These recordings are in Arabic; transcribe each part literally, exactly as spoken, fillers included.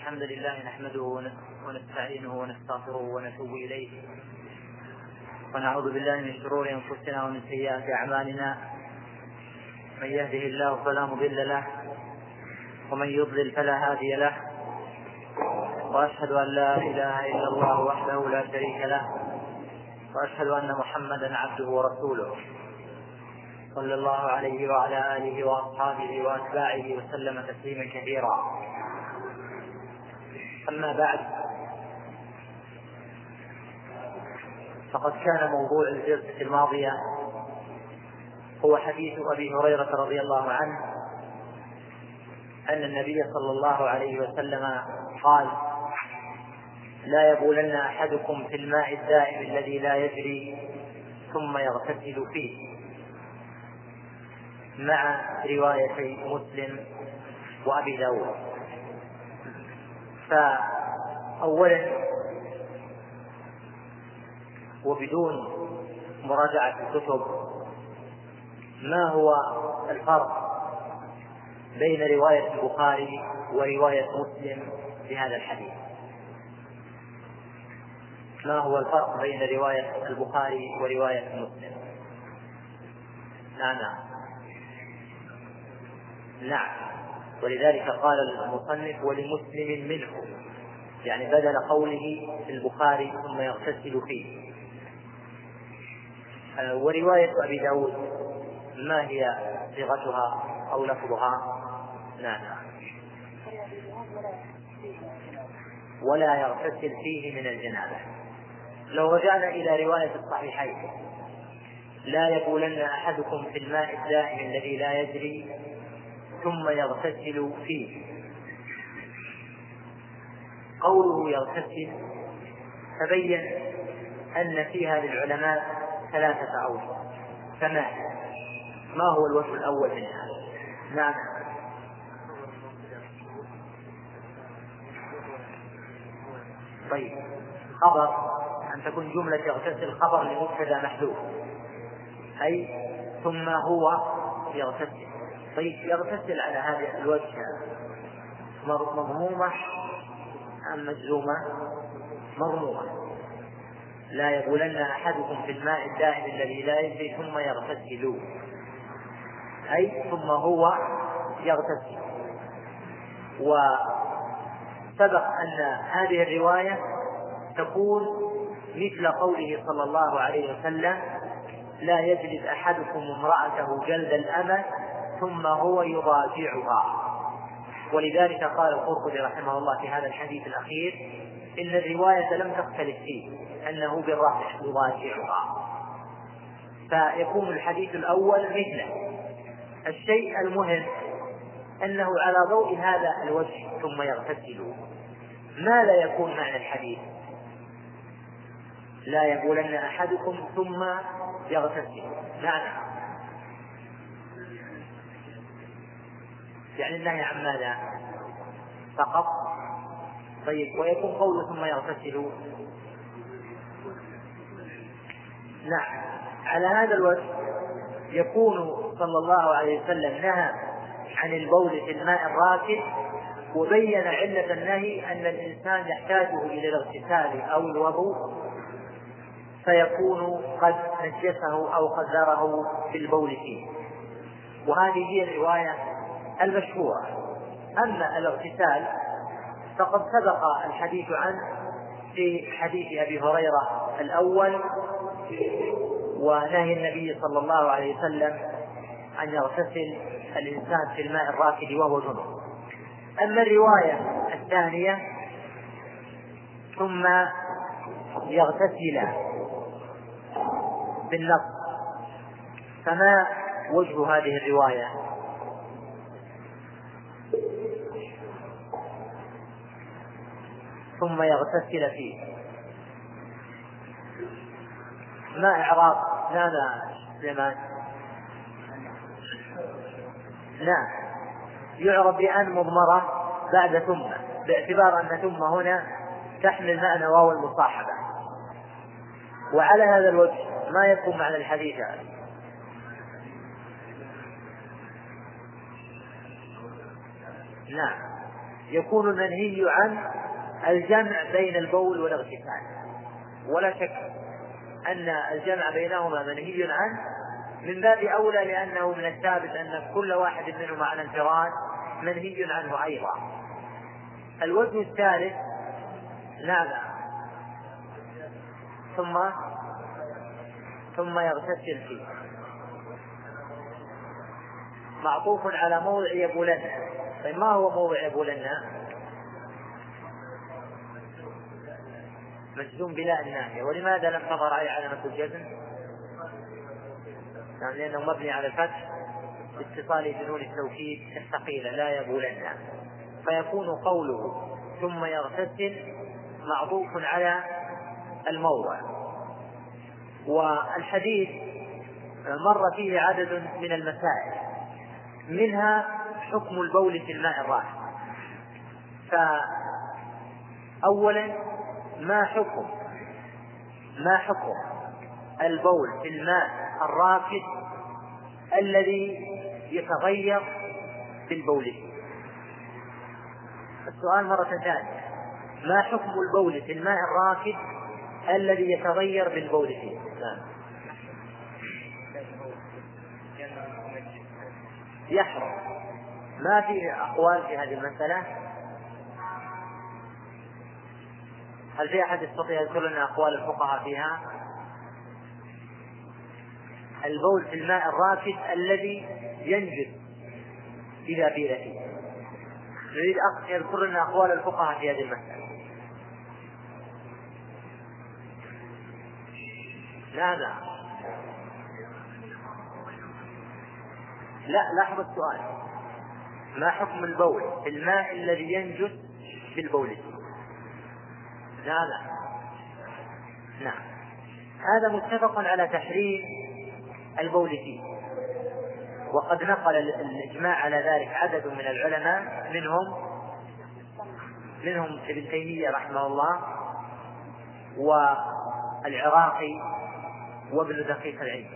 الحمد لله نحمده ونستعينه ونستغفره ونتوب إليه ونعوذ بالله من شرور أنفسنا ومن سيئات أعمالنا. من يهده الله فلا مضل له ومن يضلل فلا هادي له، وأشهد أن لا إله إلا الله وحده لا شريك له، وأشهد أن محمدا عبده ورسوله صلى الله عليه وعلى آله وأصحابه وأتباعه وسلم تسليما كثيرا. أما بعد، فقد كان موضوع الجلسة الماضية هو حديث أبي هريرة رضي الله عنه أن النبي صلى الله عليه وسلم قال: لا يبولن أحدكم في الماء الدائم الذي لا يجري ثم يغتسل فيه، مع روايتي مسلم وأبي داود. فأولا وبدون مراجعة الكتب، ما هو الفرق بين رواية البخاري ورواية مسلم في هذا الحديث؟ ما هو الفرق بين رواية البخاري ورواية مسلم؟ نعم نعم ولذلك قال المصنف: ولمسلم منه، يعني بدل قوله في البخاري ثم يغتسل فيه. ورواية أبي داود ما هي صيغتها أو لفظها؟ نعم ولا يغتسل فيه من الجنابة. لو رجعنا إلى رواية الصحيحين: لا يبولن أحدكم في الماء الدائم الذي لا يجري ثم يغتسل فيه، قوله يغتسل تبين أن فيها للعلماء ثلاثة أوجه. فما ما هو الوجه الأول منها؟ نعم طيب خبر، أن تكون جملة يغتسل خبر لمبتدأ محذوف، أي ثم هو يغتسل. طيب يغتسل على هذا الوجه مضمومة أم مجزومة؟ مضمومة. لا يبولن أحدكم في الماء الدائم الذي لا يجري ثم يغتسل، أي ثم هو يغتسل. وسبق أن هذه الرواية تكون مثل قوله صلى الله عليه وسلم: لا يجلد أحدكم امرأته جلد الأمة ثم هو يضاجعها. ولذلك قال القرطبي رحمه الله في هذا الحديث الأخير: إن الرواية لم تختلف فيه أنه بالرفع يضاجعها، فيكون الحديث الأول مثله. الشيء المهم أنه على ضوء هذا الوجه ثم يغتسل، ماذا يكون معنى الحديث؟ لا يبولن أحدكم ثم يغتسل، معنى يعني النهي عن ماذا فقط؟ طيب ويكون قوله ثم يغتسل؟ نعم على هذا الوجه يكون صلى الله عليه وسلم نهى عن البول في الماء الراكد، وبين علة النهي أن الإنسان يحتاجه إلى الاغتسال أو الوضوء فيكون قد نجسه أو قدره بالبول فيه، وهذه هي الرواية المشهورة. أما الاغتسال فقد سبق الحديث عنه في حديث أبي هريرة الأول، ونهي النبي صلى الله عليه وسلم أن يغتسل الإنسان في الماء الراكد وهو جنب. أما الرواية الثانية ثم يغتسل بالنص، فما وجه هذه الرواية؟ ثم يغتسل فيه، ما إعراب ماذا سليمان؟ نعم يعرب بأن مضمرة بعد ثم، باعتبار أن ثم هنا تحمل معنى واو المصاحبة. وعلى هذا الوجه ما يكون معنى الحديث هذا؟ نعم يكون المنهي عن الجمع بين البول والاغتسال، ولا شك أن الجمع بينهما منهي عنه من باب أولى، لأنه من الثابت أن كل واحد منهما على انفراد منهي عنه أيضا. الوجه الثالث نعم ثم ثم يغتسل فيه، معطوف على موضع يبولن. طيب ما هو موضع يبولن؟ مجزوم بلا الناهية. ولماذا لم تظهر عليه علامة الجزم؟ يعني لأنه مبني على الفتح باتصال بنون التوكيد الثقيلة لا يبولن، فيكون قوله ثم يغتسل معطوف على الموضع. والحديث مر فيه عدد من المسائل، منها حكم البول في الماء الراكد. فأولا ما حكم ما حكم البول في الماء الراكد الذي يتغير بالبول؟ السؤال مرة ثانية، ما حكم البول في الماء الراكد الذي يتغير بالبول فيه؟ يحرم. ما في أقوال في هذه المسألة؟ هل في أحد يستطيع يذكر لنا أقوال الفقهاء فيها؟ البول في الماء الراكد الذي ينجس إذا بيل فيه، نريد أخ يذكر لنا أقوال الفقهاء في هذه المسألة. لا لا لا لاحظ السؤال، ما حكم البول في الماء الذي ينجس بالبول فيه؟ لا لا نعم، هذا متفق على تحريم البول فيه، وقد نقل الإجماع على ذلك عدد من العلماء، منهم منهم ابن تيمية رحمه الله والعراقي وابن دقيق العيد،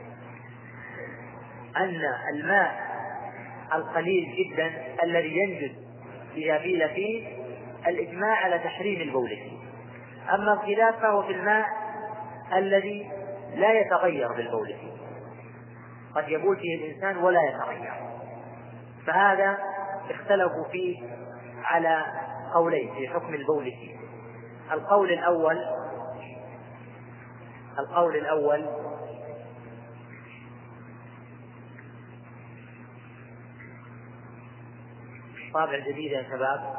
أن الماء القليل جدا الذي ينجس إذا بيل فيه الإجماع على تحريم البول فيه. أما الخلاف فهو في الماء الذي لا يتغير بالبول فيه، قد يبول فيه الإنسان ولا يتغير، فهذا اختلفوا فيه على قولين في حكم البول فيه. القول الأول القول الأول طابع جديد يا شباب.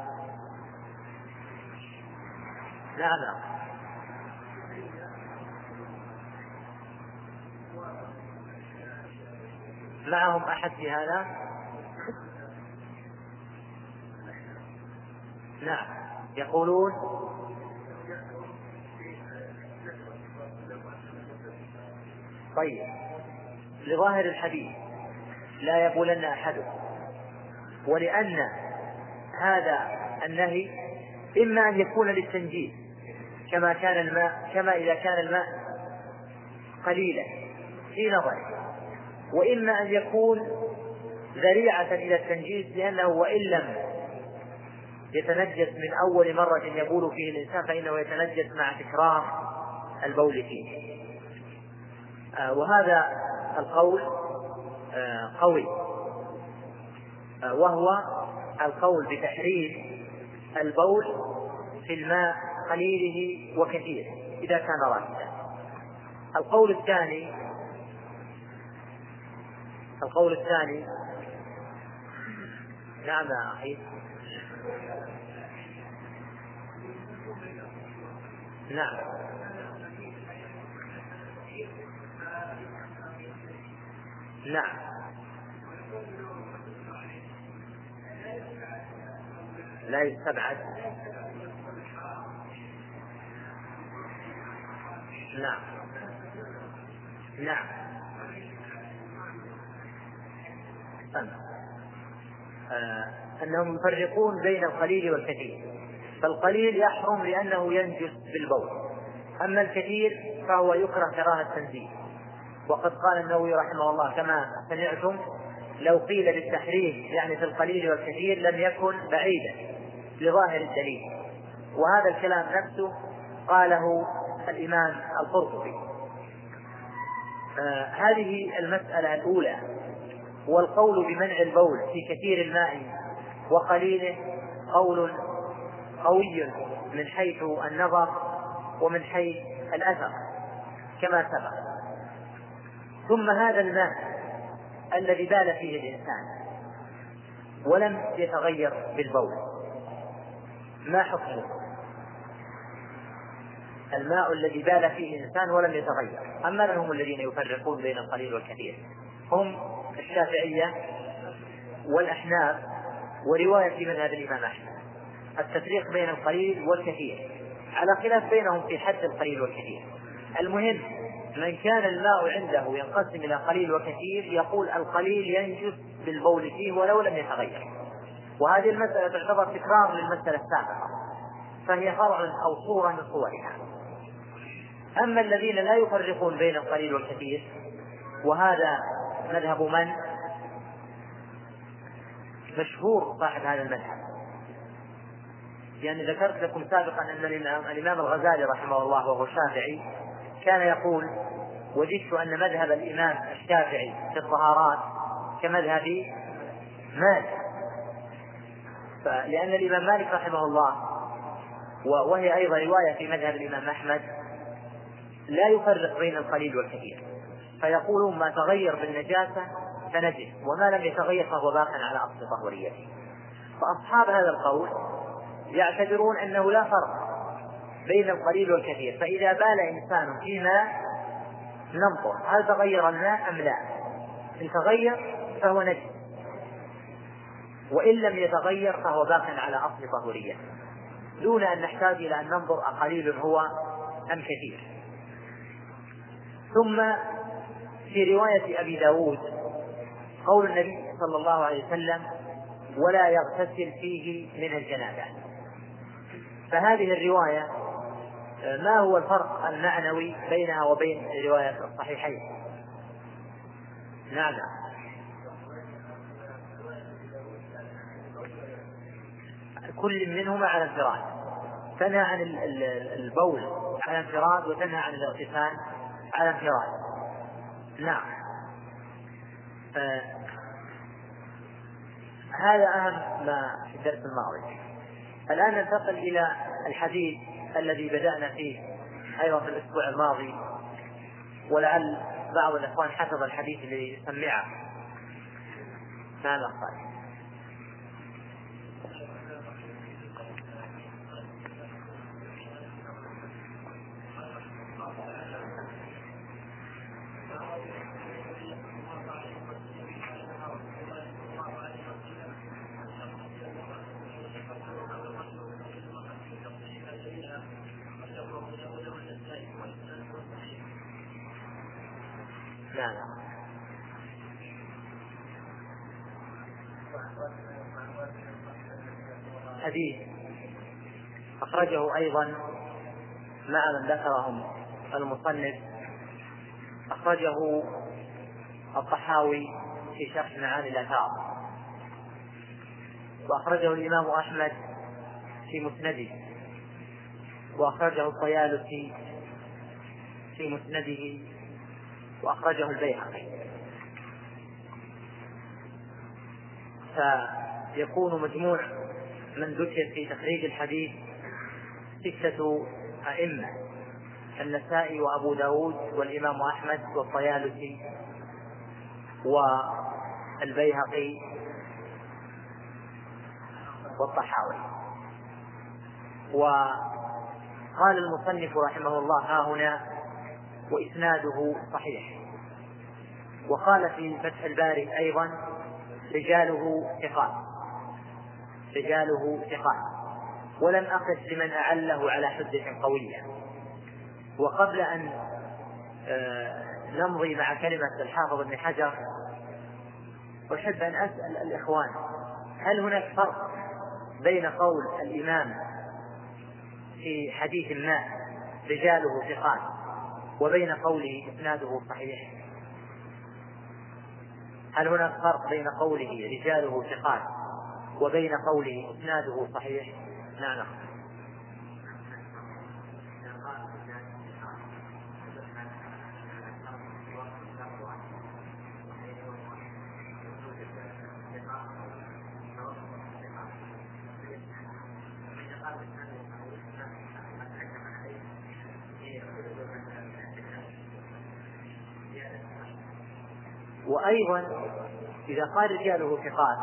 لا لا معهم أحد في هذا؟ نعم، يقولون طيب لظاهر الحديث لا يبولن أحدكم، ولأن هذا النهي إما أن يكون للتنجيس كما كان الماء كما إذا كان الماء قليلا في نظره، وإما أن يكون ذريعة إلى التنجيس، لأنه وإن لم يتنجس من أول مرة يبول فيه الإنسان فإنه يتنجس مع تكرار البول فيه. آه وهذا القول آه قوي، آه وهو القول بتحريم البول في الماء قليله وكثيره إذا كان راكدا. القول الثاني القول الثاني نعم يا أخي نعم نعم لا يستبعد. نعم نعم آه. أنهم يفرقون بين القليل والكثير، فالقليل يحرم لأنه ينجس بالبول، أما الكثير فهو يكره كراهة تنزيه. وقد قال النووي رحمه الله كما سمعتم لو قيل بالتحريم يعني في القليل والكثير لم يكن بعيدا، لظاهر الدليل. وهذا الكلام نفسه قاله الإمام القرطبي. آه هذه المسألة الأولى. والقول بمنع البول في كثير الماء وقليله قول قوي من حيث النظر ومن حيث الأثر كما سبق. ثم هذا الماء الذي بال فيه الإنسان ولم يتغير بالبول ما حكمه؟ الماء الذي بال فيه الإنسان ولم يتغير. أما هم الذين يفرقون بين القليل والكثير هم الشافعية والأحناف ورواية في مذهب الإمام أحمد التفريق بين القليل والكثير على خلاف بينهم في حد القليل والكثير. المهم من كان الماء عنده ينقسم إلى قليل وكثير يقول القليل ينجس بالبول فيه ولو لم يتغير. وهذه المسألة تعتبر تكرار للمسألة السابقة فهي فرع أو صورة من صورها. أما الذين لا يفرقون بين القليل والكثير وهذا مذهب من مشهور صاحب هذا المذهب، يعني ذكرت لكم سابقا أن الإمام الغزالي رحمه الله وهو شافعي كان يقول وجدت أن مذهب الإمام الشافعي في الطهارات كمذهب مالك، لأن الإمام مالك رحمه الله وهي أيضا رواية في مذهب الإمام أحمد لا يفرق بين القليل والكثير، فيقولون ما تغير بالنجاسة فنجس وما لم يتغير فهو باق على أصل طهوريته. فأصحاب هذا القول يعتبرون أنه لا فرق بين القليل والكثير، فإذا بال إنسان في ماء ننظر هل تغير الماء أم لا، إن تغير فهو نجس وإن لم يتغير فهو باق على أصل طهوريته دون أن نحتاج إلى أن ننظر أقليل هو أم كثير. ثم في رواية أبي داود قول النبي صلى الله عليه وسلم ولا يغتسل فيه من الجنابة. فهذه الرواية ما هو الفرق المعنوي بينها وبين رواية الصحيحين؟ نعم كل منهما على انفراد، تنهى عن البول على انفراد وتنهى عن الاغتسال على انفراد. نعم آه هذا أهم ما في الدرس الماضي. الآن ننتقل إلى الحديث الذي بدأنا فيه أيضا في الأسبوع الماضي، ولعل بعض الإخوان حفظ الحديث الذي سمعه. ماذا قال؟ لا لا حديث أخرجه أيضا مع من ذكرهم المصنف، أخرجه الطحاوي في شرح معاني الآثار، وأخرجه الإمام أحمد في مسنده، وأخرجه الطيالسي في مسنده، وأخرجه البيهقي. فيكون مجموع من ذكر في تخريج الحديث ستة أئمة: النسائي وأبو داود والإمام أحمد والطيالسي والبيهقي والطحاوي. وقال المصنف رحمه الله ها هنا وإسناده صحيح. وقال في فتح الباري أيضا رجاله ثقات رجاله ثقات ولم أقف لمن أعله على حجة قوية. وقبل أن نمضي مع كلمة الحافظ ابن حجر أحب أن أسأل الإخوان هل هناك فرق بين قول الإمام في حديث ما رجاله ثقات وبين قوله إسناده صحيح؟ هل هناك فرق بين قوله رجاله ثقات وبين قوله إسناده صحيح؟ نعم. وأيضا إذا قال رجاله ثقات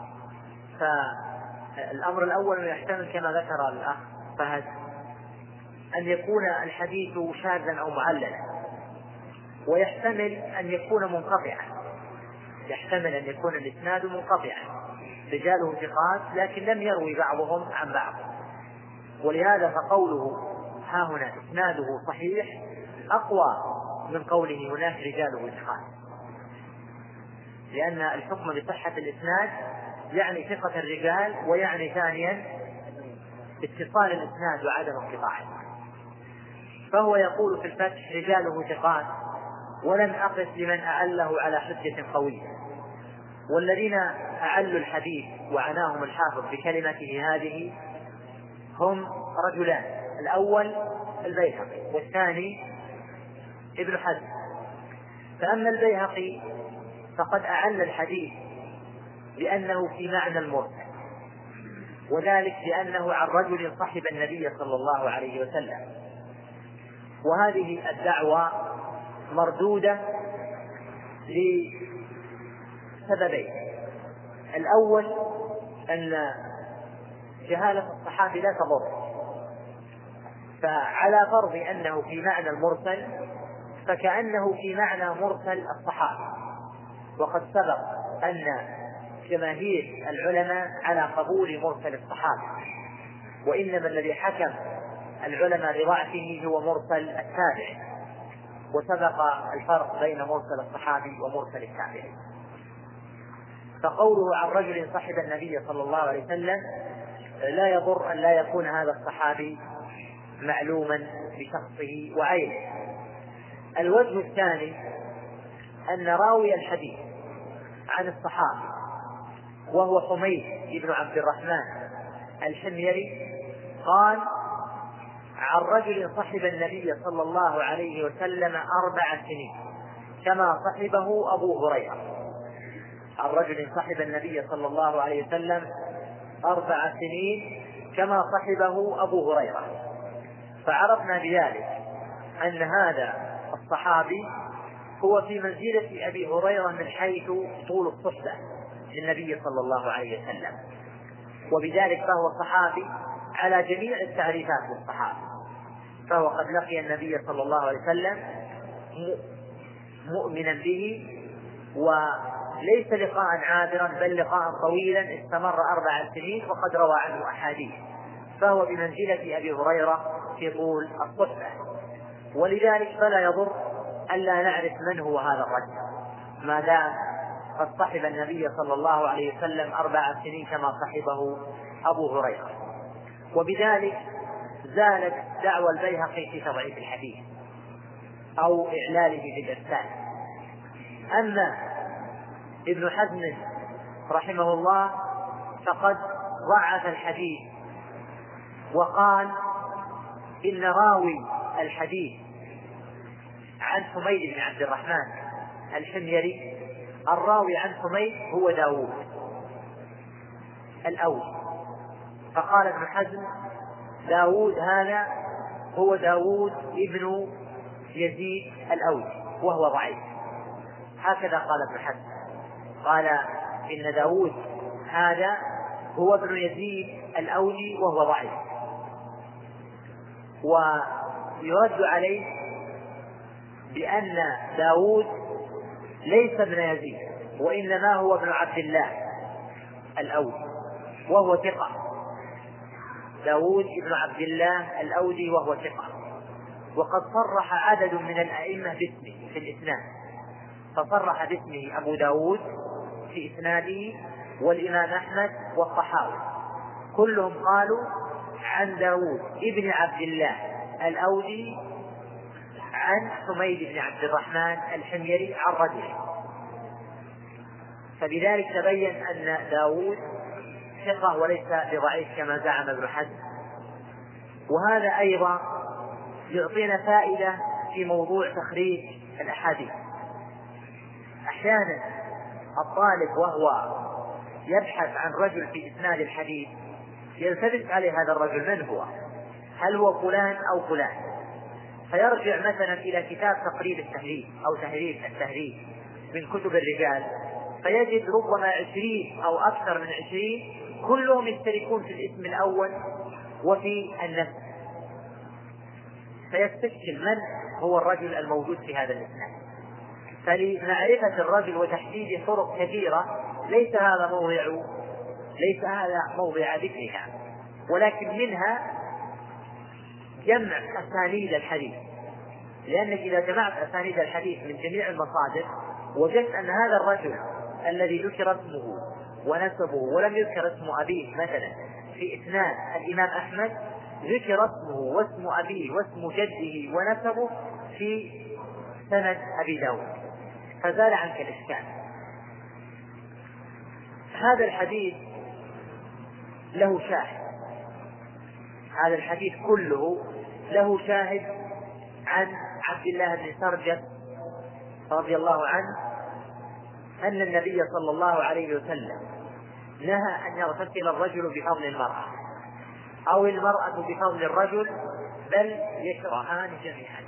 فالأمر الأول يحتمل كما ذكر الأخ فهد أن يكون الحديث شاذا أو معللا، ويحتمل أن يكون منقطعا، يحتمل أن يكون الإسناد منقطعا رجاله ثقات لكن لم يروي بعضهم عن بعض، ولهذا فقوله ها هنا إسناده صحيح أقوى من قوله هناك رجاله ثقات، لأن الحكم بصحة الإسناد يعني ثقة الرجال، ويعني ثانيا اتصال الإسناد وعدم انقطاعه. فهو يقول في الفتح رجاله ثقات، ولم أقف لمن أعله على حجة قوية، والذين أعلوا الحديث وعناهم الحافظ بكلمته هذه هم رجلان، الأول البيهقي والثاني ابن حزم. فأما البيهقي فقد أعل الحديث لأنه في معنى المرسل، وذلك لأنه عن رجل صحب النبي صلى الله عليه وسلم، وهذه الدعوة مردودة لسببين: الأول أن جهالة الصحابي لا تضر، فعلى فرض أنه في معنى المرسل فكأنه في معنى مرسل الصحابي، وقد سبق أن جماهير العلماء على قبول مرسل الصحابي، وإنما الذي حكم العلماء بضعفه هو مرسل التابعي، وسبق الفرق بين مرسل الصحابي ومرسل التابعي. فقوله عن رجل صحب النبي صلى الله عليه وسلم لا يضر أن لا يكون هذا الصحابي معلوما بشخصه وعينه. الوجه الثاني أن راوي الحديث عن الصحابي وهو حميد بن عبد الرحمن الحميري قال عن رجل صحب النبي صلى الله عليه وسلم أربع سنين كما صحبه أبو هريرة. عن رجل صحب النبي صلى الله عليه وسلم أربع سنين كما صحبه أبو هريرة، فعرفنا بذلك أن هذا الصحابي هو في منزلة أبي هريرة من حيث طول الصحبة للنبي صلى الله عليه وسلم، وبذلك فهو صحابي على جميع التعريفات للصحابة، فهو قد لقي النبي صلى الله عليه وسلم مؤمنا به، وليس لقاء عابرا بل لقاء طويلا استمر أربع سنين وقد روى عنه أحاديث، فهو بمنزلة أبي هريرة في طول الصحبة. ولذلك فلا يضر ألا نعرف من هو هذا الرجل ما دام قد صحب النبي صلى الله عليه وسلم أربع سنين كما صحبه أبو هريرة. وبذلك زالت دعوى البيهقي في تضعيف الحديث أو إعلاله بالإرسال. أما ابن حزم رحمه الله فقد ضعف الحديث وقال إن راوي الحديث عن حميد بن عبد الرحمن الحميري الراوي عن حميد هو داود الأوي، فقال ابن حزم داود هذا هو داود ابن يزيد الأوي وهو ضعيف، هكذا قال ابن حزم، قال إن داود هذا هو ابن يزيد الأوي وهو ضعيف. ويرد عليه بأن داود ليس ابن يزيد وإنما هو ابن عبد الله الأودي وهو ثقة، داود ابن عبد الله الأودي وهو ثقة، وقد صرح عدد من الأئمة باسمه في الإسناد، فصرح باسمه أبو داود في إسناده والإمام أحمد والطحاوي كلهم قالوا عن داود ابن عبد الله الأودي عن حميد بن عبد الرحمن الحميري عن رجل. فبذلك تبين أن داود ثقة وليس بضعيف كما زعم ابن حزم. وهذا أيضا يعطينا فائدة في موضوع تخريج الأحاديث. أحيانا الطالب وهو يبحث عن رجل في إسناد الحديث يلتبس عليه هذا الرجل من هو، هل هو فلان أو فلان، فيرجع مثلا إلى كتاب تقريب التهذيب أو تهذيب التهذيب من كتب الرجال، فيجد ربما عشرين أو أكثر من عشرين كلهم يشتركون في الاسم الأول وفي النسب، فيستشكل من هو الرجل الموجود في هذا الإسناد. فلمعرفة الرجل وتحديد طرق كثيرة ليس هذا موضع ليس هذا موضع ذكرها، ولكن منها جمع أسانيد الحديث، لأنك إذا جمعت أسانيد الحديث من جميع المصادر وجدت أن هذا الرجل الذي ذكر اسمه ونسبه ولم يذكر اسم أبيه مثلا في إسناد الإمام أحمد، ذكر اسمه واسم أبيه واسم جده ونسبه في سند أبي داود، فزال عنك الإشكال. هذا الحديث له شاهد، هذا الحديث كله له شاهد عن عبد الله بن سرجس رضي الله عنه أن النبي صلى الله عليه وسلم نهى أن يغتسل الرجل بفضل المرأة أو المرأة بفضل الرجل، بل يشرعان جميعا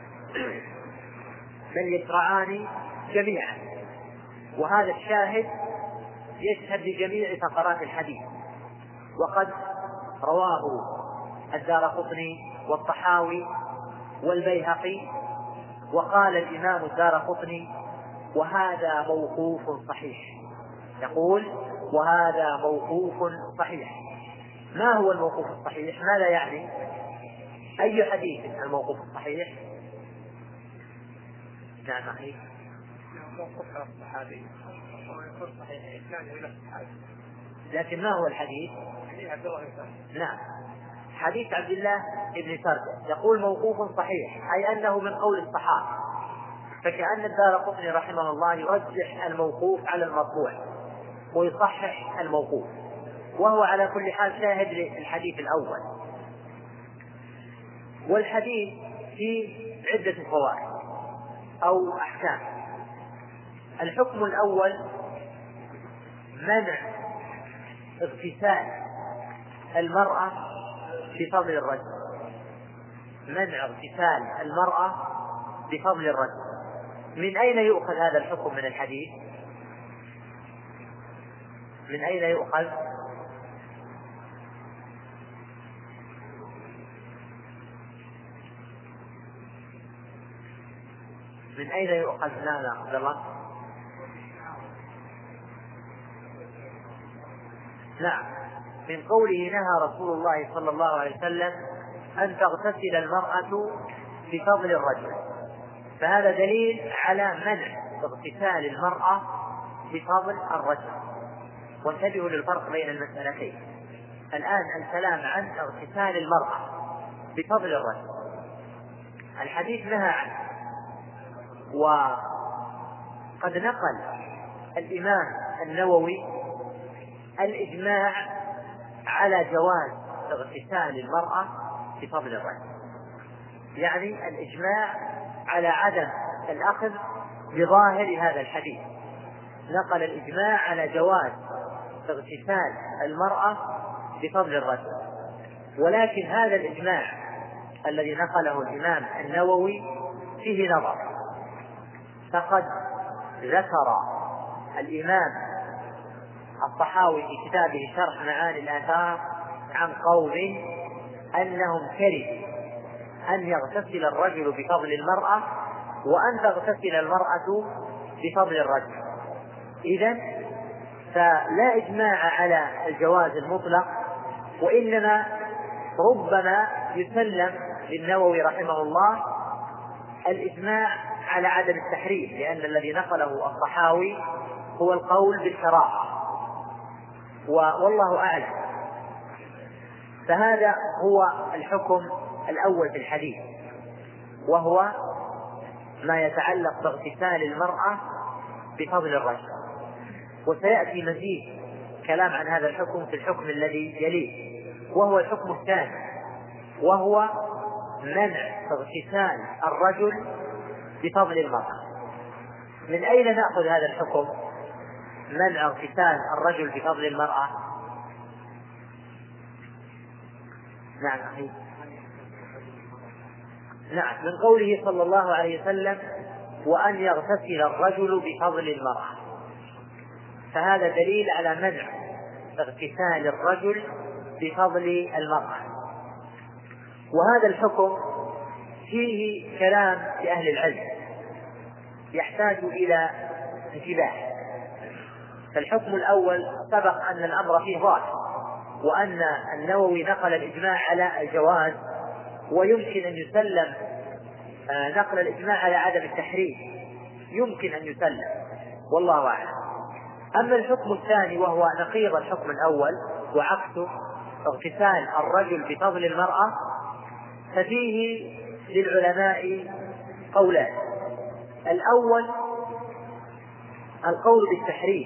بل يشرعان جميعا وهذا الشاهد يشهد لجميع فقرات الحديث. وقد رواه الدارقطني والطحاوي والبيهقي، وقال الإمام الدارقطني وهذا موقوف صحيح، يقول وهذا موقوف صحيح. ما هو الموقوف الصحيح؟ ماذا يعني؟ أي حديث الموقوف الصحيح؟ نعم أخي، موقوف على الصحابي ويكون صحيح إسناده إلى الصحابي. لكن ما هو الحديث؟ حديث عبد الله بن سرجس. نعم، حديث عبد الله بن سرجس يقول موقوف صحيح، أي أنه من قول الصحابة، فكأن الدارقطني رحمه الله يرجح الموقوف على المرفوع ويصحح الموقوف، وهو على كل حال شاهد للحديث الأول. والحديث فيه عدة فوائد أو أحكام. الحكم الأول منع اغتسال المرأة بفضل الرجل، منع اغتسال المرأة بفضل الرجل. من أين يؤخذ هذا الحكم من الحديث؟ من أين يؤخذ؟ من أين يؤخذ؟ لا لا عبد الله. نعم، من قوله نهى رسول الله صلى الله عليه وسلم أن تغتسل المرأة بفضل الرجل، فهذا دليل على منع اغتسال المرأة بفضل الرجل. وانتبهوا للفرق بين المسألتين. الآن الكلام عن اغتسال المرأة بفضل الرجل، الحديث نهى عنه، وقد نقل الإمام النووي الإجماع على جواز اغتسال المرأة بفضل الرجل، يعني الإجماع على عدم الأخذ بظاهر هذا الحديث. نقل الإجماع على جواز اغتسال المرأة بفضل الرجل، ولكن هذا الإجماع الذي نقله الإمام النووي فيه نظر. فقد ذكر الإمام الطحاوي في كتابه شرح معاني الآثار عن قوم أنهم كرهوا أن يغتسل الرجل بفضل المرأة وأن تغتسل المرأة بفضل الرجل. إذن فلا إجماع على الجواز المطلق، وإنما ربما يسلم للنووي رحمه الله الإجماع على عدم التحريم، لأن الذي نقله الطحاوي هو القول بالكراهة، والله أعلم. فهذا هو الحكم الأول في الحديث، وهو ما يتعلق باغتسال المرأة بفضل الرجل. وسيأتي مزيد كلام عن هذا الحكم في الحكم الذي يليه، وهو الحكم الثاني، وهو منع اغتسال الرجل بفضل المرأة. من أين نأخذ هذا الحكم منع اغتسال الرجل بفضل المرأة؟ نعم أخي. نعم، من قوله صلى الله عليه وسلم وأن يغتسل الرجل بفضل المرأة، فهذا دليل على منع اغتسال الرجل بفضل المرأة. وهذا الحكم فيه كلام لأهل العلم يحتاج إلى انتباه. فالحكم الأول سبق أن الأمر فيه ظاهر، وأن النووي نقل الإجماع على الجواز، ويمكن أن يسلم نقل الإجماع على عدم التحريم، يمكن أن يسلم والله أعلم. أما الحكم الثاني وهو نقيض الحكم الأول وعكسه اغتسال الرجل بفضل المرأة، ففيه للعلماء قولان. الأول القول بالتحريم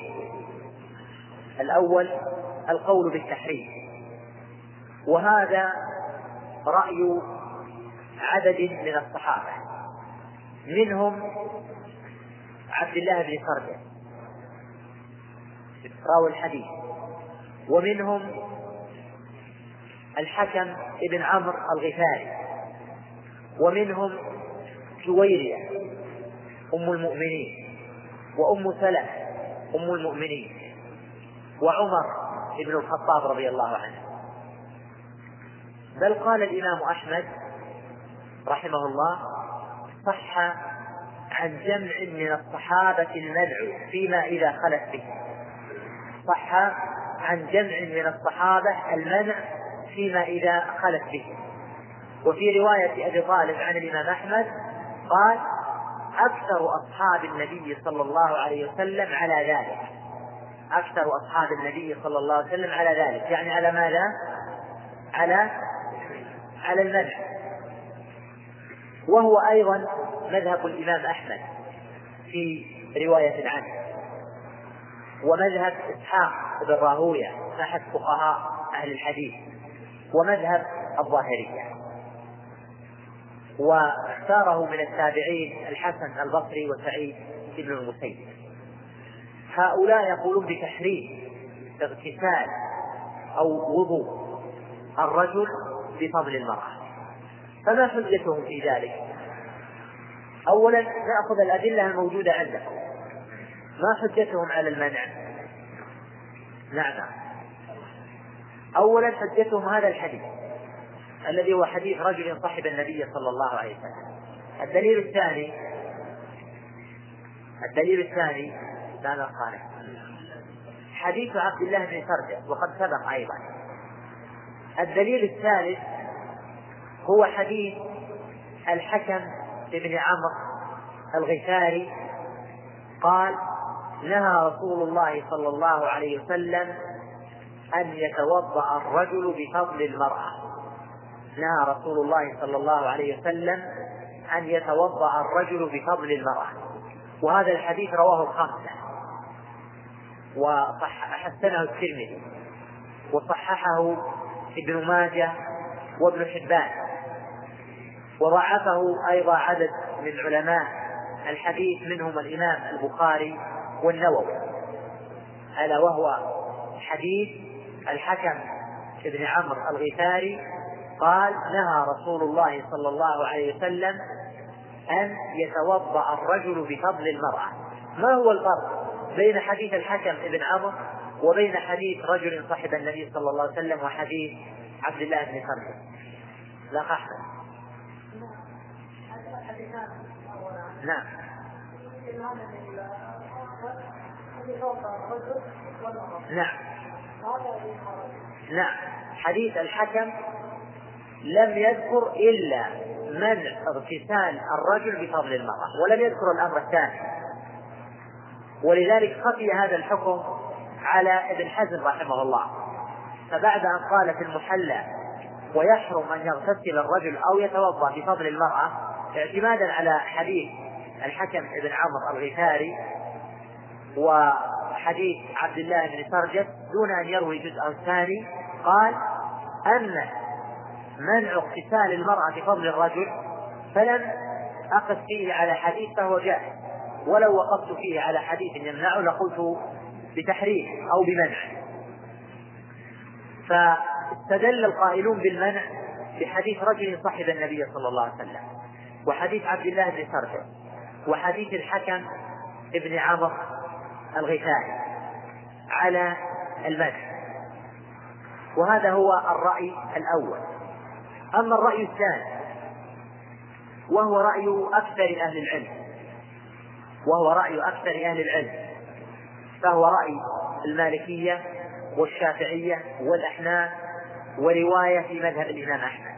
الأول القول بالتحريم وهذا رأي عدد من الصحابة، منهم عبد الله بن سردة راوي الحديث، ومنهم الحكم ابن عمرو الغفاري، ومنهم جويرية أم المؤمنين، وأم سلمة أم المؤمنين، وعمر بن الخطاب رضي الله عنه. بل قال الإمام أحمد رحمه الله صح عن جمع من الصحابة المنع فيما إذا خلت به، صح عن جمع من الصحابة المنع فيما إذا خلت به. وفي رواية أبي طالب عن الإمام أحمد قال أكثر أصحاب النبي صلى الله عليه وسلم على ذلك، أكثر أصحاب النبي صلى الله عليه وسلم على ذلك، يعني على ماذا؟ على على المنع. وهو أيضا مذهب الإمام أحمد في رواية عنه، ومذهب إسحاق بن راهوية أحد فقهاء أهل الحديث، ومذهب الظاهرية. واختاره من التابعين الحسن البصري وسعيد بن المسيب. هؤلاء يقولون بتحريم اغتسال أو وضوء الرجل بفضل المرأة. فما حجتهم في ذلك؟ أولا نأخذ الأدلة الموجودة عندهم. ما حجتهم على المنع؟ نعم، أولا حجتهم هذا الحديث الذي هو حديث رجل صحب النبي صلى الله عليه وسلم. الدليل الثاني الدليل الثاني ماذا قال؟ حديث عبد الله بن سردة، وقد سبق أيضا. الدليل الثالث هو حديث الحكم بن عمرو الغفاري قال نهى رسول الله صلى الله عليه وسلم أن يتوضأ الرجل بفضل المرأة، نهى رسول الله صلى الله عليه وسلم أن يتوضأ الرجل بفضل المرأة. وهذا الحديث رواه الخمسة، وحسنه الترمذي، وصححه ابن ماجه وابن حبان، وضعفه أيضا عدد من علماء الحديث منهم الإمام البخاري والنووي، ألا وهو حديث الحكم بن عمرو الغفاري قال نهى رسول الله صلى الله عليه وسلم أن يتوضأ الرجل بفضل المرأة. ما هو الفرق بين حديث الحكم بن عمرو وبين حديث رجل صحب النبي صلى الله عليه وسلم وحديث عبد الله بن سردة؟ لا أحسن. نعم نعم نعم حديث الحكم لم يذكر إلا منع اغتسال الرجل بفضل المرأة، ولم يذكر الأمر الثاني، ولذلك خفي هذا الحكم على ابن حزم رحمه الله. فبعد أن قال في المحلى ويحرم أن يغتسل الرجل أو يتوضأ بفضل المرأة اعتمادا على حديث الحكم بن عمرو الغفاري، حديث عبد الله بن سرجس دون أن يروي جزءه الثاني قال: أما منع اغتسال المرأة بفضل الرجل فلم أقف فيه على حديث فهو جائز، ولو وقفت فيه على حديث يمنعه لقلت بتحريم أو بمنع. فاستدل القائلون بالمنع بحديث رجل صحب النبي صلى الله عليه وسلم، وحديث عبد الله بن سرجس، وحديث الحكم ابن عمرو الغفاري على المنع، وهذا هو الرأي الأول. أما الرأي الثاني وهو رأي أكثر أهل العلم وهو رأي أكثر أهل العلم فهو رأي المالكية والشافعية والأحناف ورواية في مذهب الإمام أحمد،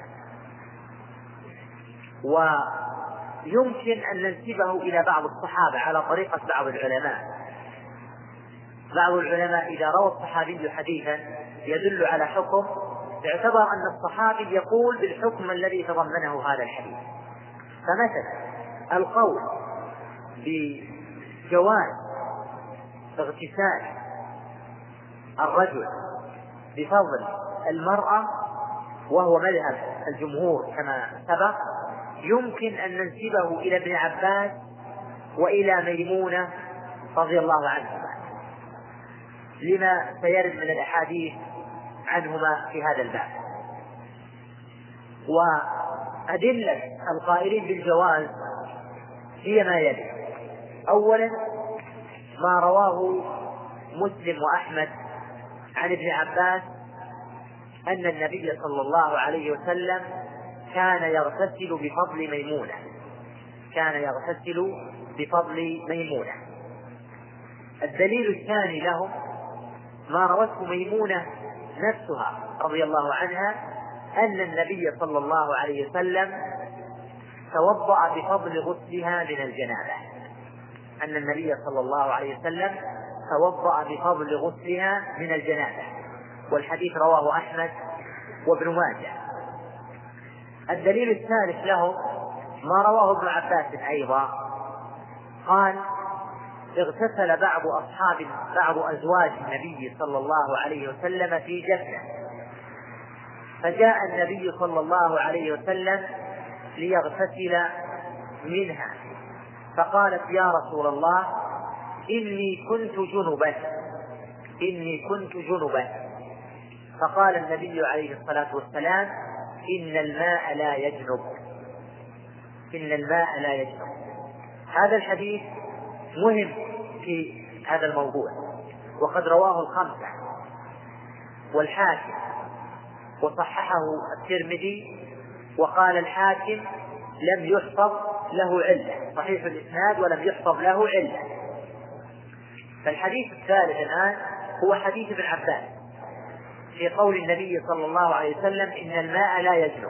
ويمكن أن ننسبه إلى بعض الصحابة على طريقة بعض العلماء. بعض العلماء إذا روى الصحابي حديثا يدل على حكم يعتبر أن الصحابي يقول بالحكم الذي تضمنه هذا الحديث. فمثلا القول بجواز اغتسال الرجل بفضل المرأة وهو مذهب الجمهور كما سبق، يمكن أن ننسبه إلى ابن عباس وإلى ميمونة رضي الله عنهما لما سيرد من الأحاديث عنهما في هذا الباب. وأدلة القائلين بالجواز هي ما يلي: أولا ما رواه مسلم وأحمد عن ابن عباس أن النبي صلى الله عليه وسلم كان يغتسل بفضل ميمونة كان يغتسل بفضل ميمونة. الدليل الثاني له ما روته ميمونة نفسها رضي الله عنها أن النبي صلى الله عليه وسلم توضأ بفضل غسلها من الجنابة أن النبي صلى الله عليه وسلم توضأ بفضل غسلها من الجنابة، والحديث رواه أحمد وابن ماجه. الدليل الثالث له ما رواه ابن عباس أيضا قال: اغتسل بعض أصحاب بعض أزواج النبي صلى الله عليه وسلم في جنة، فجاء النبي صلى الله عليه وسلم ليغتسل منها، فقالت: يا رسول الله إني كنت جنبا إني كنت جنبا فقال النبي عليه الصلاة والسلام: إن الماء لا يجنب إن الماء لا يجنب. هذا الحديث مهم في هذا الموضوع، وقد رواه الخمسة والحاكم وصححه الترمذي، وقال الحاكم لم يحفظ له علة، صحيح الإسناد ولم يحفظ له علة. فالحديث الثالث الآن هو حديث ابن عباس في قول النبي صلى الله عليه وسلم: إن الماء لا يجنب،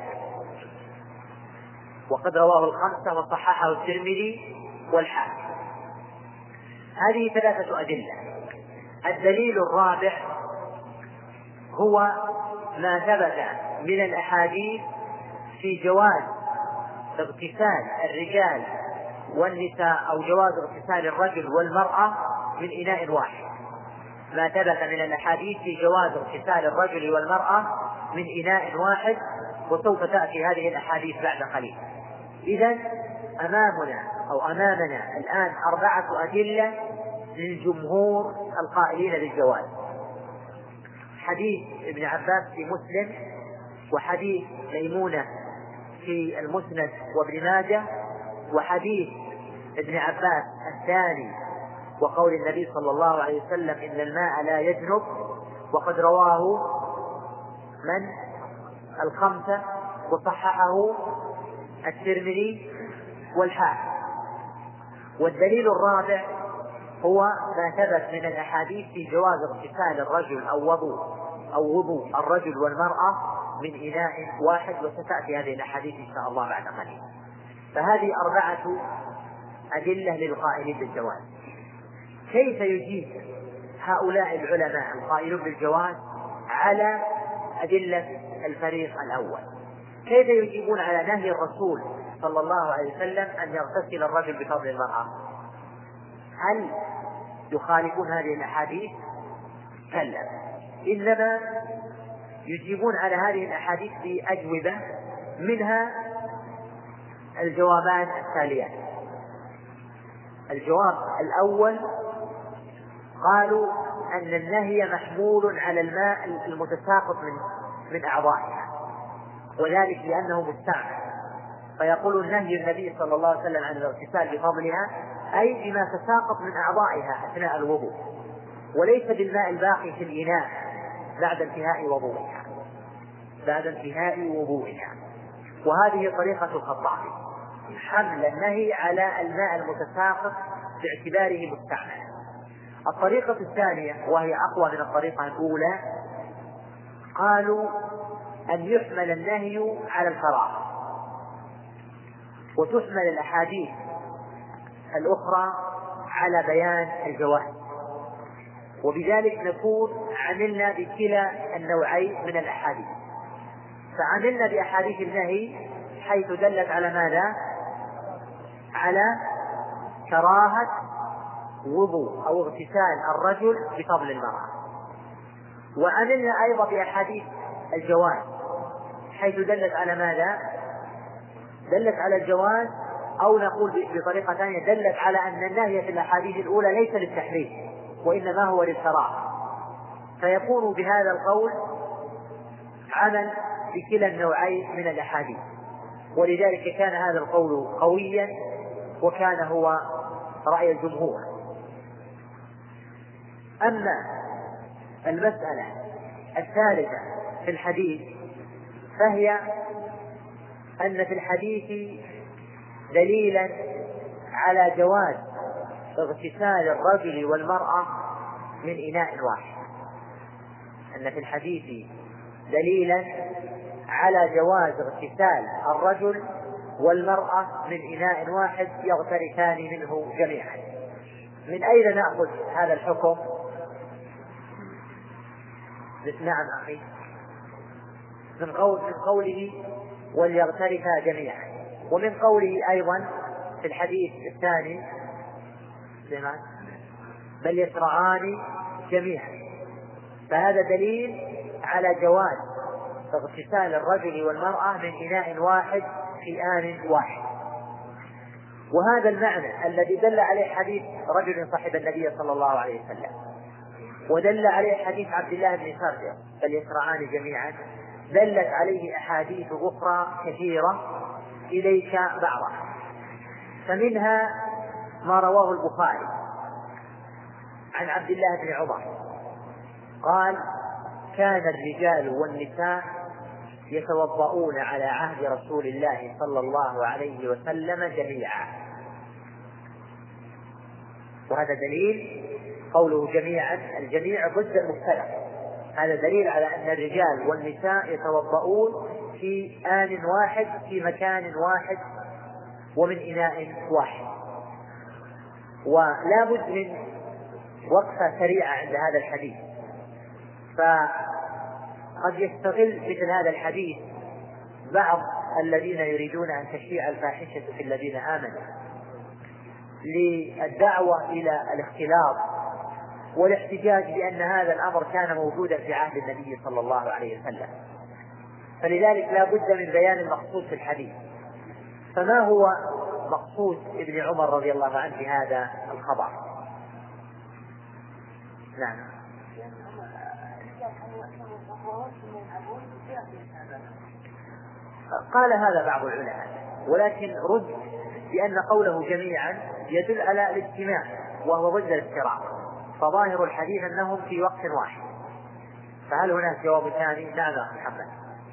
وقد رواه الخمسة وصححه الترمذي والحاكم. هذه ثلاثة أدلة. الدليل الرابع هو ما ثبت من الأحاديث في جواز اغتسال الرجال والنساء أو جواز اغتسال الرجل والمرأة من إناء واحد. ما ثبت من الأحاديث في جواز اغتسال الرجل والمرأة من إناء واحد، وسوف تأتي هذه الأحاديث بعد قليل. إذن أمامنا أو أمامنا الآن أربعة أدلة للجمهور القائلين بالجواز: حديث ابن عباس في مسلم، وحديث ميمونة في المسند وابن ماجه، وحديث ابن عباس الثاني وقول النبي صلى الله عليه وسلم: إن الماء لا يجنب، وقد رواه من الخمسة وصححه الترمذي والحاكم. والدليل الرابع هو ما ثبت من الأحاديث في جواز اغتسال الرجل أو وضوء أو وضوء الرجل والمرأة من إناء واحد، وستأتي هذه الأحاديث إن شاء الله بعد قليل. فهذه أربعة أدلة للقائلين بالجواز. كيف يجيب هؤلاء العلماء القائلون بالجواز على أدلة الفريق الأول؟ كيف يجيبون على نهي الرسول صلى الله عليه وسلم أن يغتسل الرجل بفضل المرأة؟ هل يخالفون هذه الأحاديث؟ كلا، إنما يجيبون على هذه الأحاديث بأجوبة، منها الجوابات التالية. الجواب الأول قالوا أن النهي محمول على الماء المتساقط من من أعضائها، وذلك لأنه مستعمل، فيقول النهي النبي صلى الله عليه وسلم عن الاغتسال بفضلها أي بما تساقط من أعضائها أثناء الوضوء، وليس بالماء الباقي في الإناء بعد انتهاء وضوئها بعد انتهاء وضوئها وهذه طريقة الخطابي، حمل النهي على الماء المتساقط باعتباره مستعملا. الطريقة الثانية وهي أقوى من الطريقة الأولى، قالوا أن يحمل النهي على الكراهة، وتحمل الأحاديث الأخرى على بيان الجواز، وبذلك نكون عملنا بكلا النوعين من الأحاديث. فعملنا بأحاديث النهي حيث دلت على ماذا؟ على كراهة وضوء أو اغتسال الرجل بفضل المرأة، وعملنا أيضا بأحاديث الجواز حيث دلت على ماذا؟ دلت على الجواز، أو نقول بطريقة ثانية دلت على أن النهي في الأحاديث الأولى ليس للتحريم وإنما هو للكراهة، فيكون بهذا القول عمل بكلا النوعين من الأحاديث، ولذلك كان هذا القول قويا وكان هو رأي الجمهور. أما المسألة الثالثة في الحديث فهي أن في الحديث دليلا على جواز اغتسال الرجل والمرأة من إناء واحد، أن في الحديث دليلا على جواز اغتسال الرجل والمرأة من إناء واحد يغترفان منه جميعا. من أين نأخذ هذا الحكم؟ نعم أخي، من, قول من قوله وليغترفا جميعا، ومن قوله أيضا في الحديث الثاني بل يسرعان جميعا، فهذا دليل على جواز اغتسال الرجل والمرأة من إناء واحد في آن واحد. وهذا المعنى الذي دل عليه حديث رجل صاحب النبي صلى الله عليه وسلم، ودل عليه حديث عبد الله بن سرجة بل يسرعان جميعا، دلت عليه أحاديث أخرى كثيرة إليك بعضها، فمنها ما رواه البخاري عن عبد الله بن عمر قال كان الرجال والنساء يتوضؤون على عهد رسول الله صلى الله عليه وسلم جميعا. وهذا دليل، قوله جميعا الجميع ضد المفترق، هذا دليل على أن الرجال والنساء يتوضؤون في آن واحد في مكان واحد ومن إناء واحد. ولا بد من وقفة سريعة عند هذا الحديث، فقد يستغل مثل هذا الحديث بعض الذين يريدون أن تشيع الفاحشة في الذين آمنوا للدعوة إلى الاختلاط والاحتجاج بأن هذا الأمر كان موجودا في عهد النبي صلى الله عليه وسلم، فلذلك لا بد من بيان المقصود في الحديث. فما هو مقصود ابن عمر رضي الله عنه في هذا الخبر؟ نعم. قال هذا بعض العلماء، ولكن رد بأن قوله جميعا يدل على الاجتماع وهو ضد الافتراق، فظاهر الحديث أنهم في وقت واحد. فهل هناك جواب ثاني؟ نعم محمد.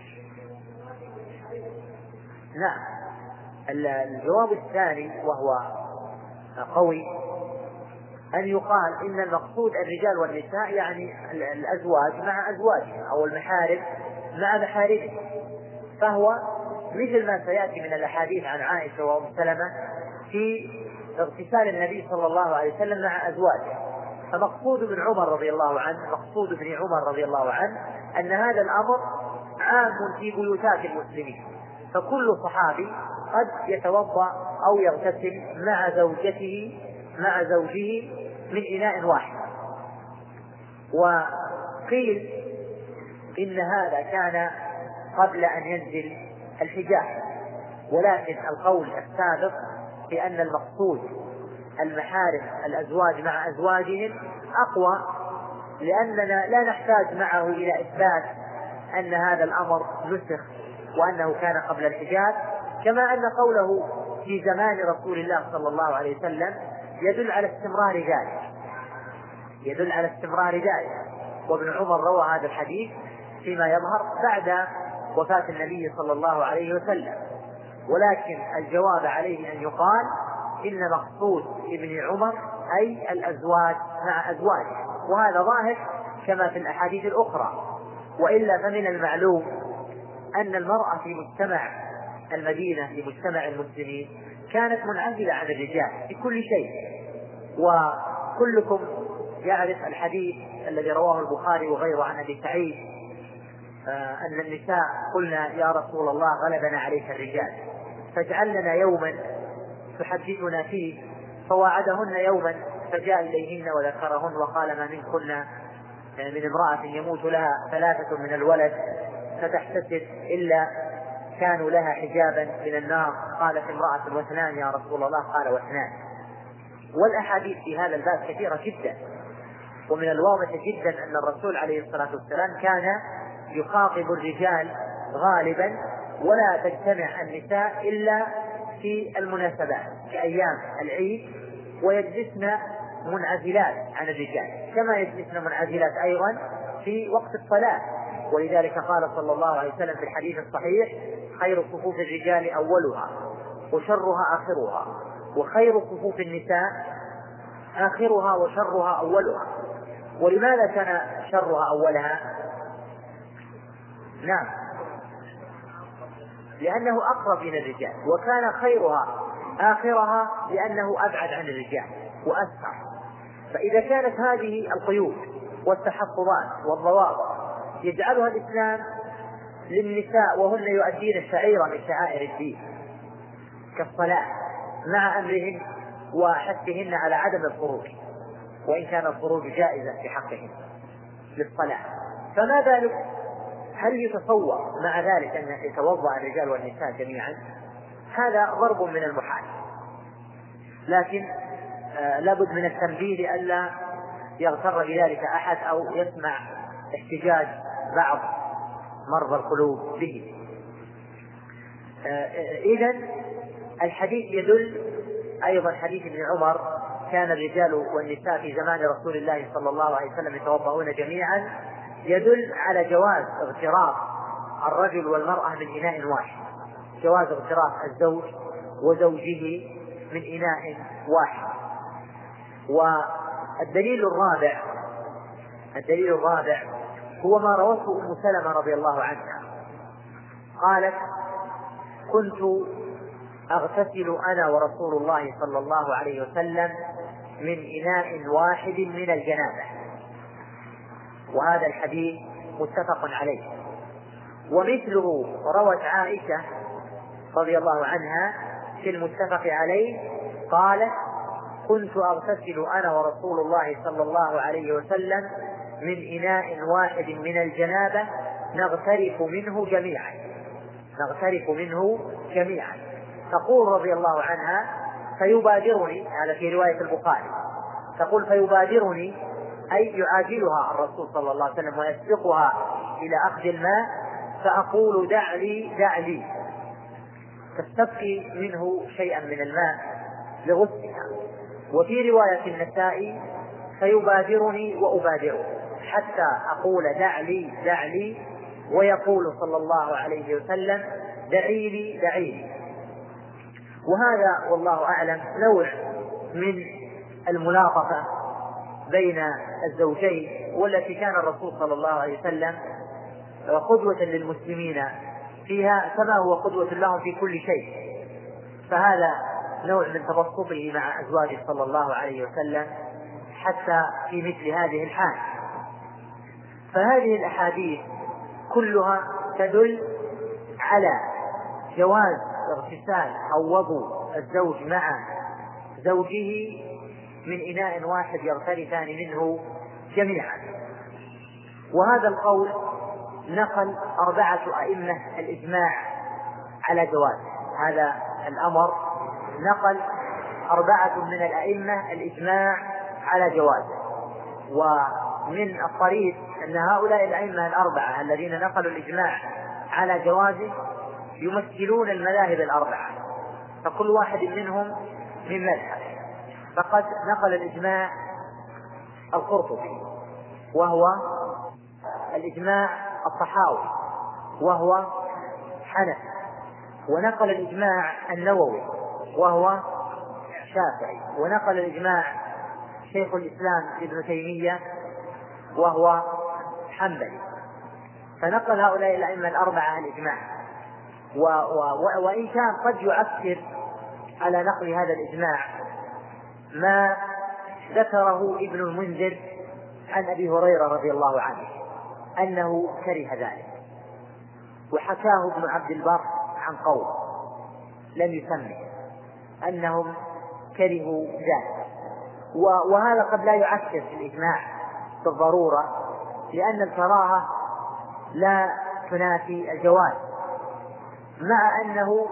نعم، الجواب الثاني وهو قوي أن يقال إن المقصود الرجال والنساء يعني الأزواج مع أزواجهم أو المحارم مع محارمهم، فهو مثل ما سيأتي من الأحاديث عن عائشة وأم سلمة في اغتسال النبي صلى الله عليه وسلم مع أزواجه. فمقصود ابن عمر رضي الله عنه مقصود ابن عمر رضي الله عنه أن هذا الأمر عام في بيوتات المسلمين، فكل صحابي قد يتوضأ أو يغتسل مع زوجته مع زوجه من إناء واحد. وقيل إن هذا كان قبل أن ينزل الحجاب، ولكن القول السابق بأن المقصود المحارم الأزواج مع أزواجهم أقوى، لأننا لا نحتاج معه إلى إثبات أن هذا الأمر نسخ وأنه كان قبل الحجاب، كما أن قوله في زمان رسول الله صلى الله عليه وسلم يدل على استمرار ذلك يدل على استمرار ذلك وابن عمر روى هذا الحديث فيما يظهر بعد وفاة النبي صلى الله عليه وسلم. ولكن الجواب عليه أن يقال إن مقصود ابن عمر أي الأزواج مع أزواجه، وهذا ظاهر كما في الأحاديث الأخرى. وإلا فمن المعلوم أن المرأة في مجتمع المدينة في مجتمع المسلمين كانت منعزلة عن الرجال في كل شيء، وكلكم يعرف الحديث الذي رواه البخاري وغيره عن أبي سعيد أن النساء قلنا يا رسول الله غلبنا عليك الرجال فاجعل لنا يوما تحدثنا فيه، فواعدهن يوما فجاء إليهن وذكرهن وقال ما منكن من امرأة يموت لها ثلاثة من الولد فتحتسب إلا كانوا لها حجابا من النار، قالت امرأة واثنان يا رسول الله قال واثنان. والأحاديث في هذا الباب كثيرة جدا، ومن الواضح جدا أن الرسول عليه الصلاة والسلام كان يخاطب الرجال غالبا، ولا تجتمع النساء إلا في المناسبات كأيام العيد، ويجلسن منعزلات عن الرجال كما يجلسن منعزلات أيضا في وقت الصلاة. ولذلك قال صلى الله عليه وسلم في الحديث الصحيح خير صفوف الرجال أولها وشرها آخرها، وخير صفوف النساء آخرها وشرها أولها. ولماذا كان شرها أولها؟ نعم، لأنه أقرب من الرجال، وكان خيرها آخرها لأنه أبعد عن الرجال وأسرع. فإذا كانت هذه القيود والتحفظات والضوابط يجعلها الإسلام للنساء وهن يؤدين شعيرة من شعائر الدين كالصلاة مع أمرهن وحثهن على عدم الخروج، وإن كان الخروج جائزة في حقهن للصلاة، فما بالك هل يتصور مع ذلك أن يتوضأ الرجال والنساء جميعا؟ هذا ضرب من المحال. لكن آه لابد من التنبيه لئلا يغتر بذلك أحد أو يسمع احتجاج بعض مرضى القلوب به. آه إذن الحديث يدل أيضا حديث ابن عمر كان الرجال والنساء في زمان رسول الله صلى الله عليه وسلم يتوضؤون جميعا، يدل على جواز اغتراف الرجل والمرأة من إناء واحد، جواز اغتراف الزوج وزوجه من إناء واحد. والدليل الرابع الدليل الرابع هو ما روته أم سلمة رضي الله عنها قالت كنت أغتسل أنا ورسول الله صلى الله عليه وسلم من إناء واحد من الجنابة، وهذا الحديث متفق عليه. ومثله روت عائشة رضي الله عنها في المتفق عليه قالت كنت أغتسل أنا ورسول الله صلى الله عليه وسلم من إناء واحد من الجنابة نغترف منه جميعا نغترف منه جميعا تقول رضي الله عنها فيبادرني، هذا في رواية البخاري، تقول فيبادرني أي يعاجلها الرسول صلى الله عليه وسلم ويسبقها إلى أخذ الماء، فأقول دع لي دع لي تستبقي منه شيئا من الماء لغسلها. وفي رواية النسائي فيبادرني وأبادره حتى أقول دع لي دع لي ويقول صلى الله عليه وسلم دعي لي دعي لي. وهذا والله أعلم نوع من الملاطفة بين الزوجين، والتي كان الرسول صلى الله عليه وسلم قدوة للمسلمين فيها كما هو قدوة لهم في كل شيء. فهذا نوع من تبسطه مع أزواجه صلى الله عليه وسلم حتى في مثل هذه الحال. فهذه الأحاديث كلها تدل على جواز اغتسال أو وضوء الزوج مع زوجه من إناء واحد يغترفان منه جميعا. وهذا القول نقل أربعة أئمة الإجماع على جواز هذا الأمر، نقل أربعة من الأئمة الإجماع على جوازه. ومن الطريف أن هؤلاء الأئمة الأربعة الذين نقلوا الإجماع على جوازه يمثلون المذاهب الأربعة، فكل واحد منهم من مذهب. فقد نقل الإجماع القرطبي وهو الإجماع الطحاوي وهو حنفي، ونقل الإجماع النووي وهو شافعي، ونقل الإجماع شيخ الإسلام ابن تيمية وهو حنبلي. فنقل هؤلاء الأئمة الأربعة الإجماع، و و وإن كان قد يؤثر على نقل هذا الإجماع ما ذكره ابن المنذر عن أبي هريرة رضي الله عنه أنه كره ذلك، وحكاه ابن عبد البر عن قوم لم يسمه أنهم كرهوا ذلك. وهذا قد لا يؤثر في الإجماع بالضرورة، لأن الكراهة لا تنافي الجواز، مع أنه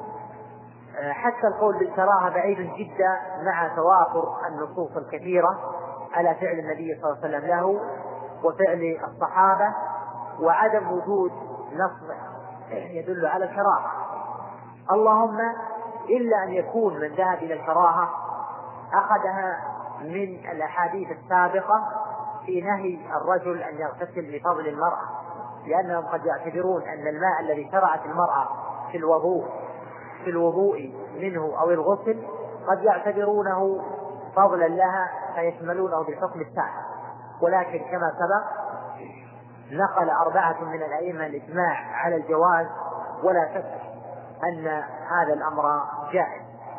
حتى القول بالكراهة بعيد جدا مع توافر النصوص الكثيرة على فعل النبي صلى الله عليه وسلم له وفعل الصحابة، وعدم وجود نص يدل على الكراهة، اللهم إلا أن يكون من ذهب إلى الكراهة أخذها من الأحاديث السابقة في نهي الرجل أن يغتسل لفضل المرأة، لأنهم قد يعتبرون أن الماء الذي شرعت المرأة في الوضوء في الوضوء منه أو الغسل قد يعتبرونه فضلا لها فيشملونه بالحكم السابق. ولكن كما سبق نقل أربعة من الأئمة الإجماع على الجواز، ولا شك أن هذا الأمر جائز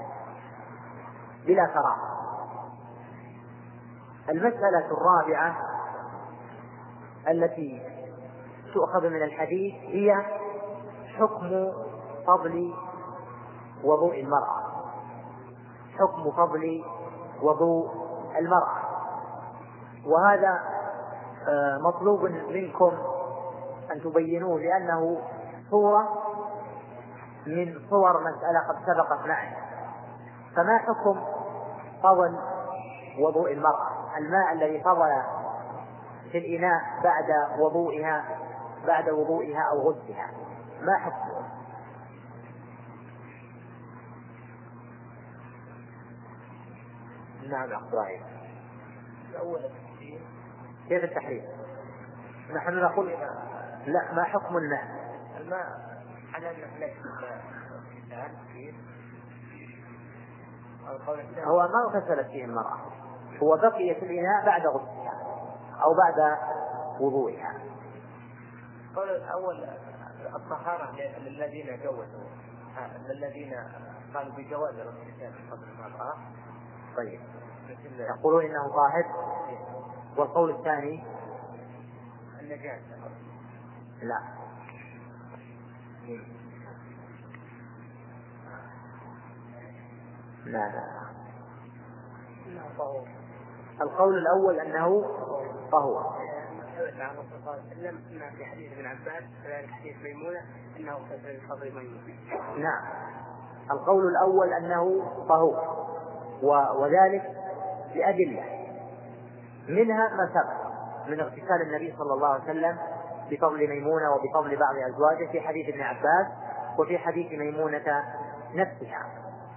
بلا كراهة. المسألة الرابعة التي تؤخذ من الحديث هي حكم فضل وضوء المرأة، حكم فضل وضوء المرأة. وهذا مطلوب منكم أن تبينوه، لأنه صورة من صور مسألة قد سبقت معنا. فما حكم فضل وضوء المرأة؟ الماء الذي فضل في الإناء بعد وضوئها بعد وضوئها أو غسلها، ما حكمه؟ نعم أخوائي. الأول التحريم. كيف التحريم؟ نحن نقول لا، ما حكم الماء؟ الماء على أنه هو ما اغتسلت فيه المرأة، هو بقي في الإناء بعد غسلها أو بعد وضوئها. القول الأول الطهارة للذين جوزوا، الذين قالوا بجواز الاغتسال قبل المرأة. طيب يقولون إنه طاهر. والقول الثاني النجاسة. لا، لا لا القول الأول أنه طهور. لم في حديث ابن عباس كذلك حديث ميمونة أنه اغتسل بفضل ميمونة. نعم، القول الأول أنه طهور، وذلك بأدلة منها ما سبق من اغتسال النبي صلى الله عليه وسلم بفضل ميمونة وبفضل بعض أزواجه في حديث ابن عباس وفي حديث ميمونة نفسها.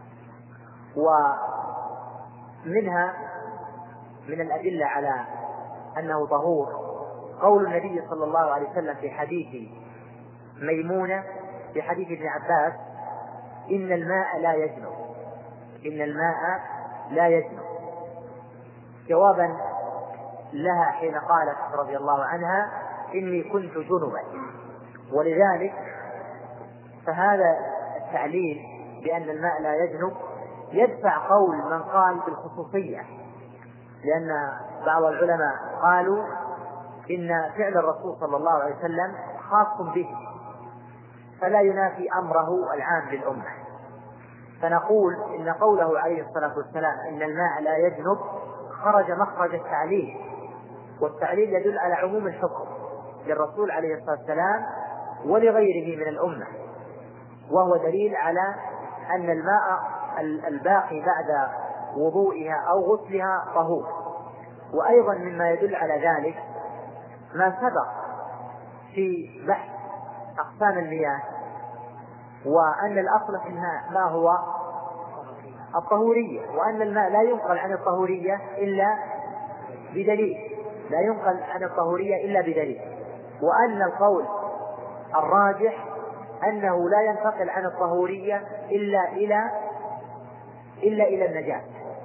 ومنها من الأدلة على أنه طهور قول النبي صلى الله عليه وسلم في حديث ميمونة في حديث ابن عباس: إن الماء لا يجنب إن الماء لا يجنب جوابا لها حين قالت رضي الله عنها: إني كنت جنبا. ولذلك فهذا التعليل بأن الماء لا يجنب يدفع قول من قال بالخصوصية، لأن بعض العلماء قالوا إن فعل الرسول صلى الله عليه وسلم خاص به فلا ينافي أمره العام للأمة. فنقول إن قوله عليه الصلاة والسلام إن الماء لا يجنب خرج مخرج التعليل، والتعليل يدل على عموم الحكم للرسول عليه الصلاة والسلام ولغيره من الأمة، وهو دليل على أن الماء الباقي بعد وضوئها أو غسلها طهور. وأيضا مما يدل على ذلك ما سبق في بحث أقسام المياه، وأن الأصل في الماء ما هو الطهورية، وأن الماء لا ينقل عن الطهورية إلا بدليل لا ينقل عن الطهورية إلا بدليل وأن القول الراجح أنه لا ينتقل عن الطهورية إلا إلى إلا إلى النجاة.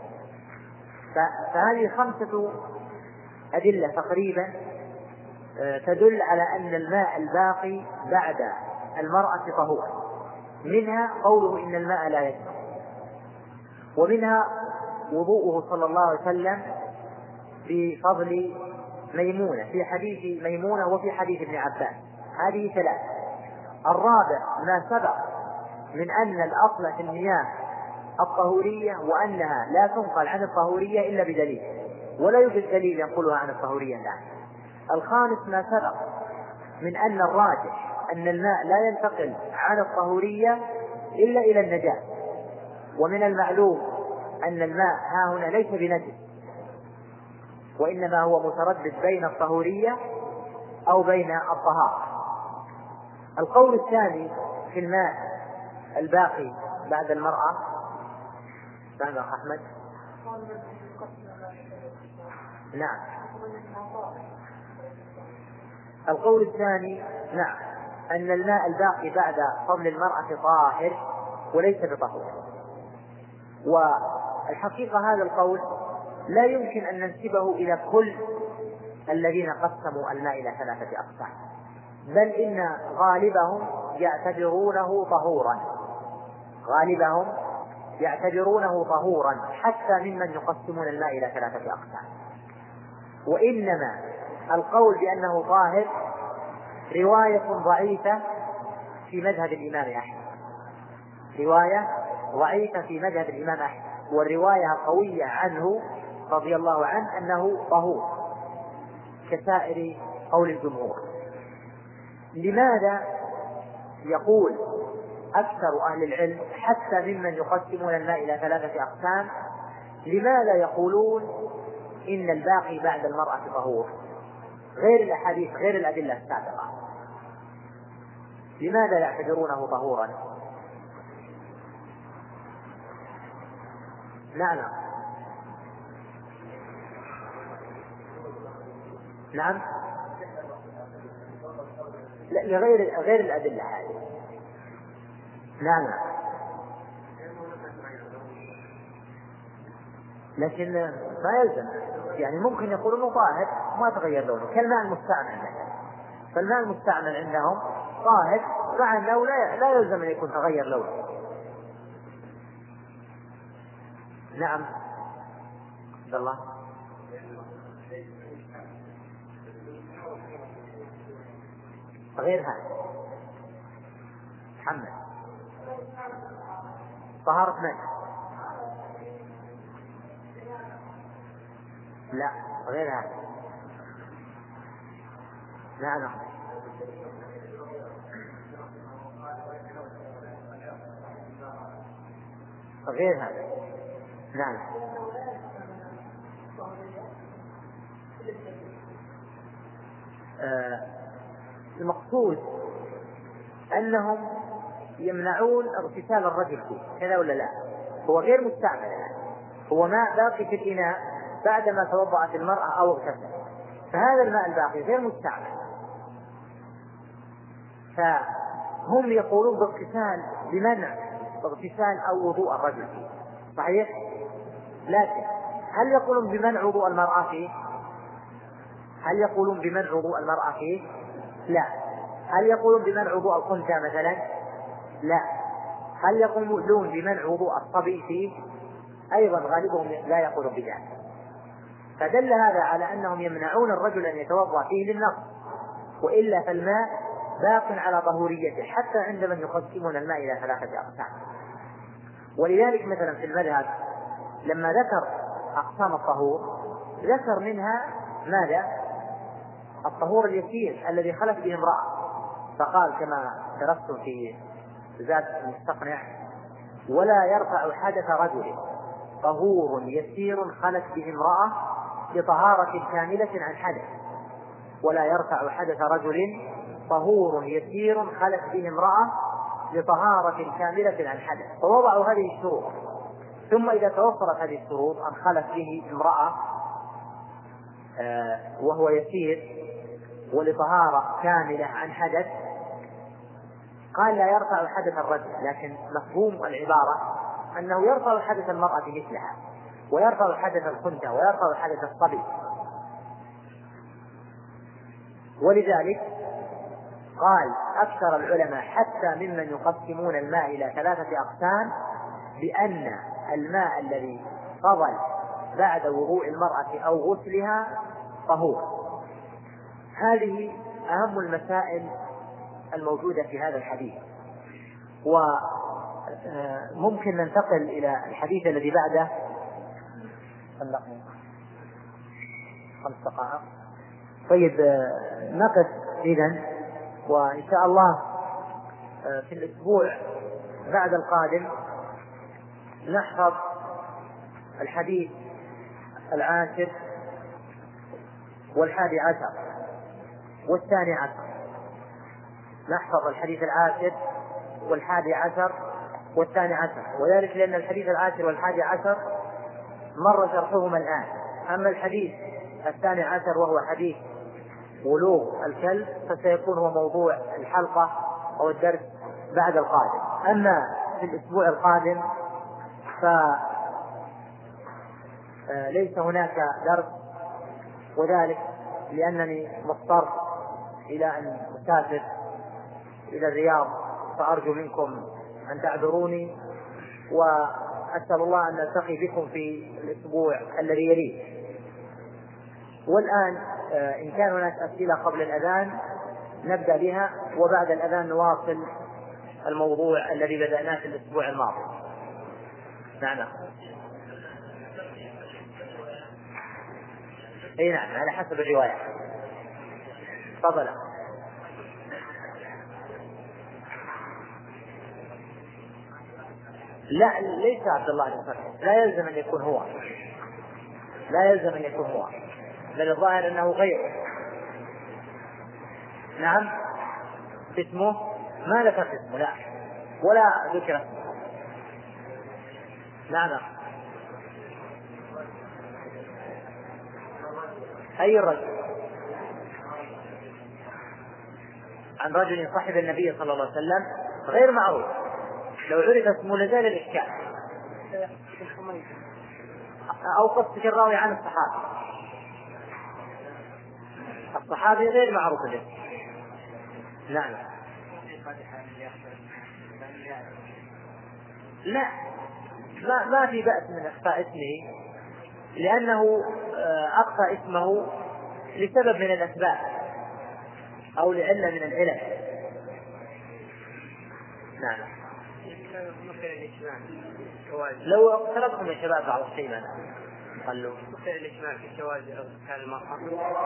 فهذه خمسة أدلة تقريبا تدل على أن الماء الباقي بعد المرأة طهور، منها قوله إن الماء لا يجنب، ومنها وضوءه صلى الله عليه وسلم بفضل ميمونة في حديث ميمونة وفي حديث ابن عباس. هذه ثلاث. الرابع ما سبق من أن الأصل في المياه الطهورية وأنها لا تنقل عن الطهورية إلا بدليل، ولا يوجد دليل ينقلها عن الطهورية الآن. الخامس ما سبق من أن الراجح أن الماء لا ينتقل عن الطهورية إلا إلى النجاة، ومن المعلوم أن الماء ها هنا ليس بنجس، وإنما هو متردد بين الطهورية أو بين الطهارة. القول الثاني في الماء الباقي بعد المرأة بعد أحمد. نعم. القول الثاني نعم أن الماء الباقي بعد فضل المرأة طاهر وليس بطهور. والحقيقة هذا القول لا يمكن أن ننسبه إلى كل الذين قسموا الماء إلى ثلاثة أقسام، بل إن غالبهم يعتبرونه طهورا غالبهم يعتبرونه طهورا حتى ممن يقسمون الماء إلى ثلاثة أقسام. وإنما القول بأنه طاهر رواية ضعيفة في مذهب الإمام أحمد رواية ضعيفة في مذهب الإمام أحمد والرواية قوية عنه رضي الله عنه أنه طهور كسائر قول الجمهور. لماذا يقول أكثر أهل العلم حتى ممن يقسمون الماء إلى ثلاثة أقسام، لماذا يقولون إن الباقي بعد المرأة طهور غير الأحاديث غير الأدلة السابقة؟ لماذا يعتبرونه طهورا؟ نعم نعم لا لغير غير الأدلة هذه. نعم لكن ما يلزم، يعني ممكن يقولون طاهر ما تغير لونه كالماء المستعمل مثلا، فالماء المستعمل عندهم طاهر مع أنه لا يلزم أن يكون تغير لونه. نعم عبد الله. غير هذا محمد طهارة من؟ لا غير هذا. نعم غير هذا. نعم آه المقصود أنهم يمنعون اغتسال الرجل فيه، كذا ولا لا؟ هو غير مستعمل الآن، هو ماء باقي في الإناء بعدما توضأت المرأة أو اغتسلت، فهذا الماء الباقي غير مستعمل، فهم يقولون باغتسال بمنع اغتسال أو وضوء الرجل فيه، صحيح؟ لكن هل يقولون بمنع وضوء المرأة فيه؟ هل يقولون بمنع وضوء المرأة فيه؟ لا. هل يقولون بمنع وضوء الخنثى مثلا؟ لا. هل يقولون بمنع وضوء الصبي فيه؟ أيضا غالبهم لا يقولون بذلك. فدل هذا على أنهم يمنعون الرجل أن يتوضأ فيه للنقص، وإلا فالماء باق على طهوريته حتى عند من يقسمون الماء إلى ثلاثة أقسام. ولذلك مثلا في المذهب لما ذكر أقسام الطهور ذكر منها ماذا؟ الطهور اليسير الذي خلت به امرأة، فقال كما درست في زاد المستقنع: ولا يرفع حدث رجل طهور يسير خلت به امرأة بطهارة كاملة عن حدث. ولا يرفع حدث رجل طهور يسير خلت به امرأة بطهارة كاملة عن حدث. فوضعوا هذه الشروط، ثم إذا توفرت هذه الشروط أن خلت به امرأة آه وهو يسير ولطهارة كاملة عن حدث، قال لا يرفع حدث الرجل، لكن مفهوم العبارة أنه يرفع حدث المرأة مثلها، ويرفع حدث الخنثى، ويرفع حدث الصبي. ولذلك قال أكثر العلماء حتى ممن يقسمون الماء إلى ثلاثة أقسام بأن الماء الذي فضل بعد وضوء المرأة أو غسلها طهور. هذه أهم المسائل الموجودة في هذا الحديث. وممكن ننتقل إلى الحديث الذي بعده. خمس دقائق. طيب نقف إذن، وإن شاء الله في الأسبوع بعد القادم نحفظ الحديث العاشر والحادي عشر والثاني عشر. نحفظ الحديث العاشر والحادي عشر والثاني عشر، وذلك لأن الحديث العاشر والحادي عشر مر شرحهما الآن. أما الحديث الثاني عشر وهو حديث ولوغ الكلب فسيكون هو موضوع الحلقة أو الدرس بعد القادم. أما في الأسبوع القادم فليس هناك درس، وذلك لأنني مضطر إلى أن أسافر إلى الرياض، فأرجو منكم أن تعذروني، وأسأل الله أن نلتقي بكم في الأسبوع الذي يليه. والآن إن كان هناك أسئلة قبل الأذان نبدأ بها، وبعد الأذان نواصل الموضوع الذي بدأناه في الأسبوع الماضي. نعم. أي نعم، على حسب الرواية. تفضل. لا، ليس عبد الله بن مسعود، لا يلزم أن يكون هو، لا يلزم أن يكون هو، بل الظاهر أنه غيره. نعم. اسمه ما ذكر اسمه، لا ولا ذكر اسمه. نعم. أي رجل؟ عن رجل صاحب النبي صلى الله عليه وسلم غير معروف، لو عرف اسمه لزال الإشكال. أو قصة الراوي عن الصحابة، الصحابي غير معروف له. نعم. لا، ما ما في بأس من إخفاء اسمه، لأنه أخفى اسمه لسبب من الأسباب أو لعلة من العلل. نعم. لو اقتربتم يا شباب بعض الشيء ماذا قالوا؟ ممكن الإجماع في جواز اغتسال المرأة.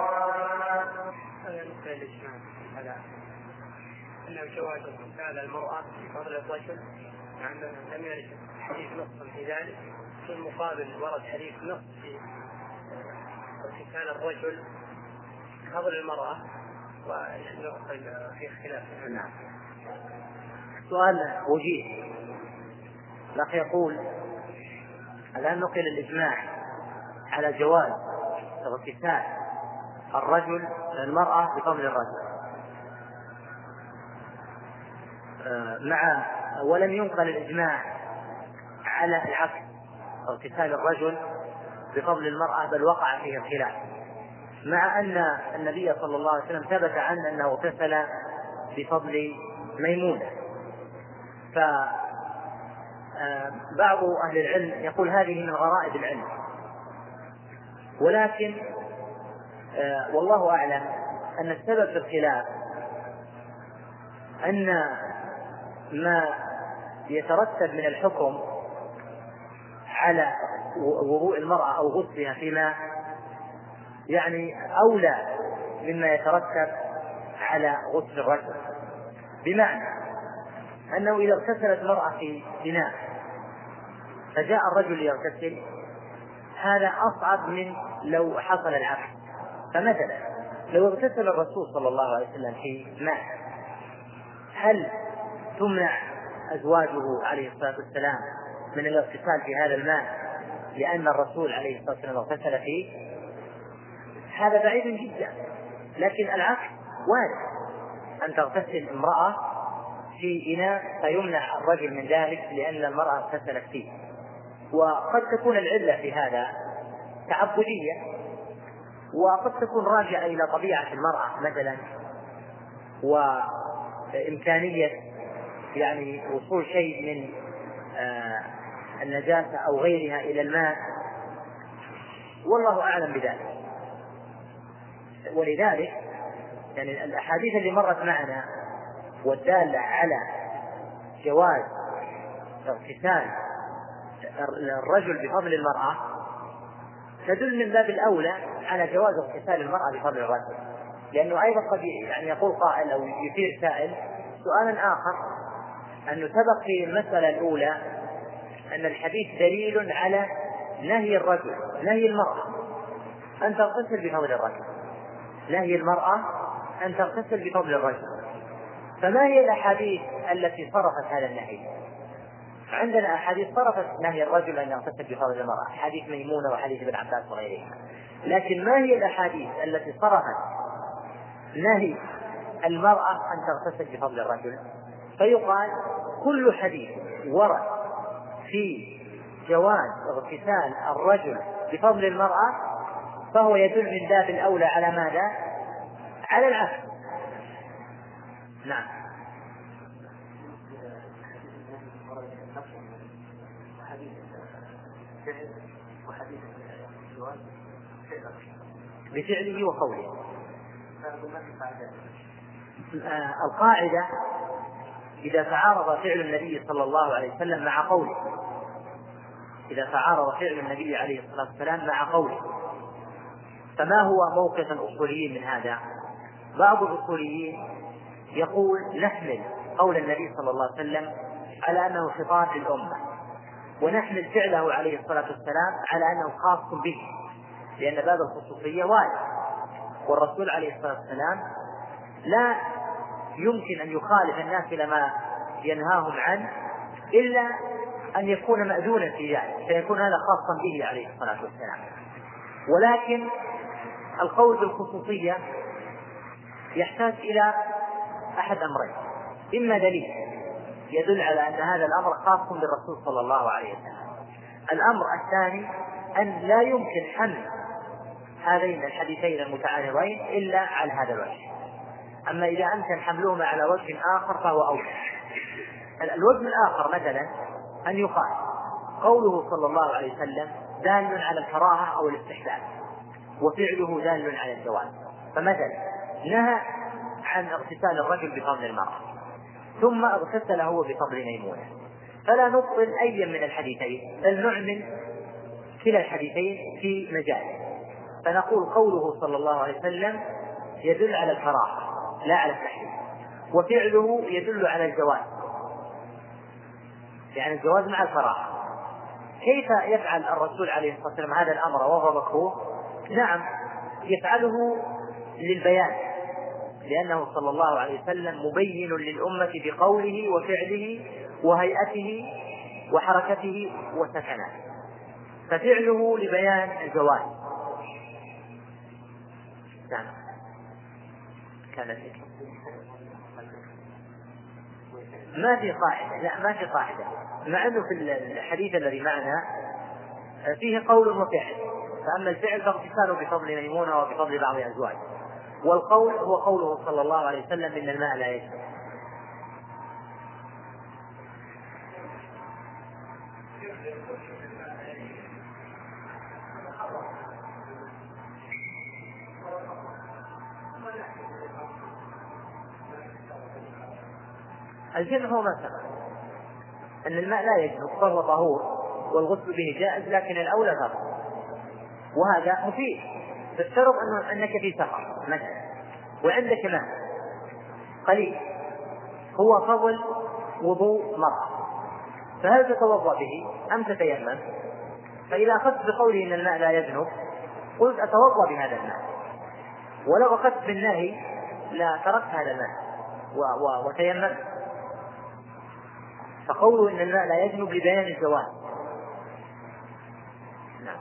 هذا ممكن الإجماع على أنه جواز اغتسال المرأة في فضل الرجل، مع أنه لم يرد حديث نص في ذلك. في المقابل ورد حديث نص في اغتسال الرجل في فضل المرأة، ونحن في اختلاف. نعم. سؤال وجيه. الأخ يقول: الآن نقل الإجماع على جواز اغتسال الرجل المرأة بفضل الرجل، مع ولم ينقل الإجماع على العكس، اغتسال الرجل بفضل المرأة، بل وقع فيه الخلاف، مع أن النبي صلى الله عليه وسلم ثبت عنه أنه اغتسل بفضل ميمونة. فبعض أهل العلم يقول هذه من غرائب العلم، ولكن والله أعلم أن السبب في الخلاف أن ما يترتب من الحكم على وضوء المرأة أو غسلها في ماء يعني أولى مما يترتب على غسل الرجل، بمعنى أنه إذا اغتسلت المرأة في إناء فجاء الرجل يغتسل هذا أصعب من لو حصل العكس. فمثلا لو اغتسل الرسول صلى الله عليه وسلم في ماء هل تمنع أزواجه عليه الصلاة والسلام من الاغتسال في هذا الماء لأن الرسول عليه الصلاة والسلام اغتسل فيه؟ هذا بعيد جدا. لكن العكس وارد، أن تغتسل امرأة في إناء فيمنع الرجل من ذلك لأن المرأة اغتسلت فيه. وقد تكون العلة في هذا تعبدية، وقد تكون راجعة إلى طبيعة المرأة مثلا وإمكانية يعني وصول شيء من آه النجاسة أو غيرها إلى الماء، والله أعلم بذلك. ولذلك يعني الأحاديث اللي مرت معنا والدالة على جواز اغتسال الرجل بفضل المرأة تدل من باب الأولى على جواز اغتسال المرأة بفضل الرجل، لأنه أيضا قد يعني يقول قائل أو يثير سائل سؤالا آخر، أنه سبق في المسألة الأولى أن الحديث دليل على نهي الرجل نهي المرأة أن تغتسل بفضل الرجل، نهي المرأة أن تغتسل بفضل الرجل. فما هي الأحاديث التي صرفت هذا النهي؟ عندنا أحاديث صرفت نهي الرجل أن يغتسل بفضل المرأة، حديث ميمونة وحديث ابن عباس وغيرها. لكن ما هي الأحاديث التي صرفت نهي المرأة أن تغتسل بفضل الرجل؟ فيقال كل حديث ورد في جواز اغتسال الرجل بفضل المرأة فهو يدل من باب الأولى على ماذا؟ على العكس. نعم. بفعله وقوله. آه القاعدة إذا تعارض فعل النبي صلى الله عليه وسلم مع قوله، إذا تعارض فعل النبي عليه الصلاة والسلام مع قوله، فما هو موقف الأصوليين من هذا؟ بعض الأصوليين يقول نحمل قول النبي صلى الله عليه وسلم على أنه خطاب للأمة، ونحمل فعله عليه الصلاة والسلام على أنه خاص به، لأن باب الخصوصية وارد، والرسول عليه الصلاة والسلام لا يمكن أن يخالف الناس إلى ما ينهاهم عنه إلا أن يكون مأذونا في ذلك، فيكون هذا خاصا به عليه الصلاة والسلام. ولكن القول بالخصوصية يحتاج إلى أحد أمرين: إما دليل يدل على أن هذا الأمر خاص بالرسول صلى الله عليه وسلم، الأمر الثاني أن لا يمكن حمل هذين الحديثين المتعارضين إلا على هذا الوجه. أما إذا أمكن حملهما على وجه آخر فهو أولى. الوجه الآخر مثلا أن يقال قوله صلى الله عليه وسلم دال على الكراهة أو الاستحباب، وفعله دال على الجواز. فمثلا نهى عن اغتسال الرجل بفضل المرأة ثم اغتسل هو بفضل ميمونة، فلا نبطل أي من الحديثين بل نعمل كلا الحديثين في مجال، فنقول قوله صلى الله عليه وسلم يدل على الكراهة لا على التحريم، وفعله يدل على الجواز، يعني الجواز مع الكراهة. كيف يفعل الرسول عليه الصلاة والسلام هذا الأمر وهو مكروه؟ نعم يفعله للبيان، لأنه صلى الله عليه وسلم مبين للأمة بقوله وفعله وهيئته وحركته وسكنه، ففعله لبيان الجواز. نعم. كانت ما في قاعدة، لا ما في قاعدة، مع أنه في الحديث الذي معنا فيه قول وفعل، فأما الفعل فاغتساله بفضل ميمونة وبفضل بعض أزواجه، والقول هو قوله صلى الله عليه وسلم إن الماء لا يجري. الجمع هو ما سبق أن الماء لا يجري فهو طهور، والغسل به جائز، لكن الأولى فرض، وهذا مفيد. تفترض أنك في سفر مثلا وعندك ماء قليل هو فضل وضوء مرة، فهل تتوضأ به أم تتيمم؟ فإذا أخذت بقوله إن الماء لا يذنب قلت أتوضأ بهذا الماء، ولو أخذت بالنهي لا تركت هذا الماء وتيمم. فقوله إن الماء لا يذنب لبيان الجواز. نعم.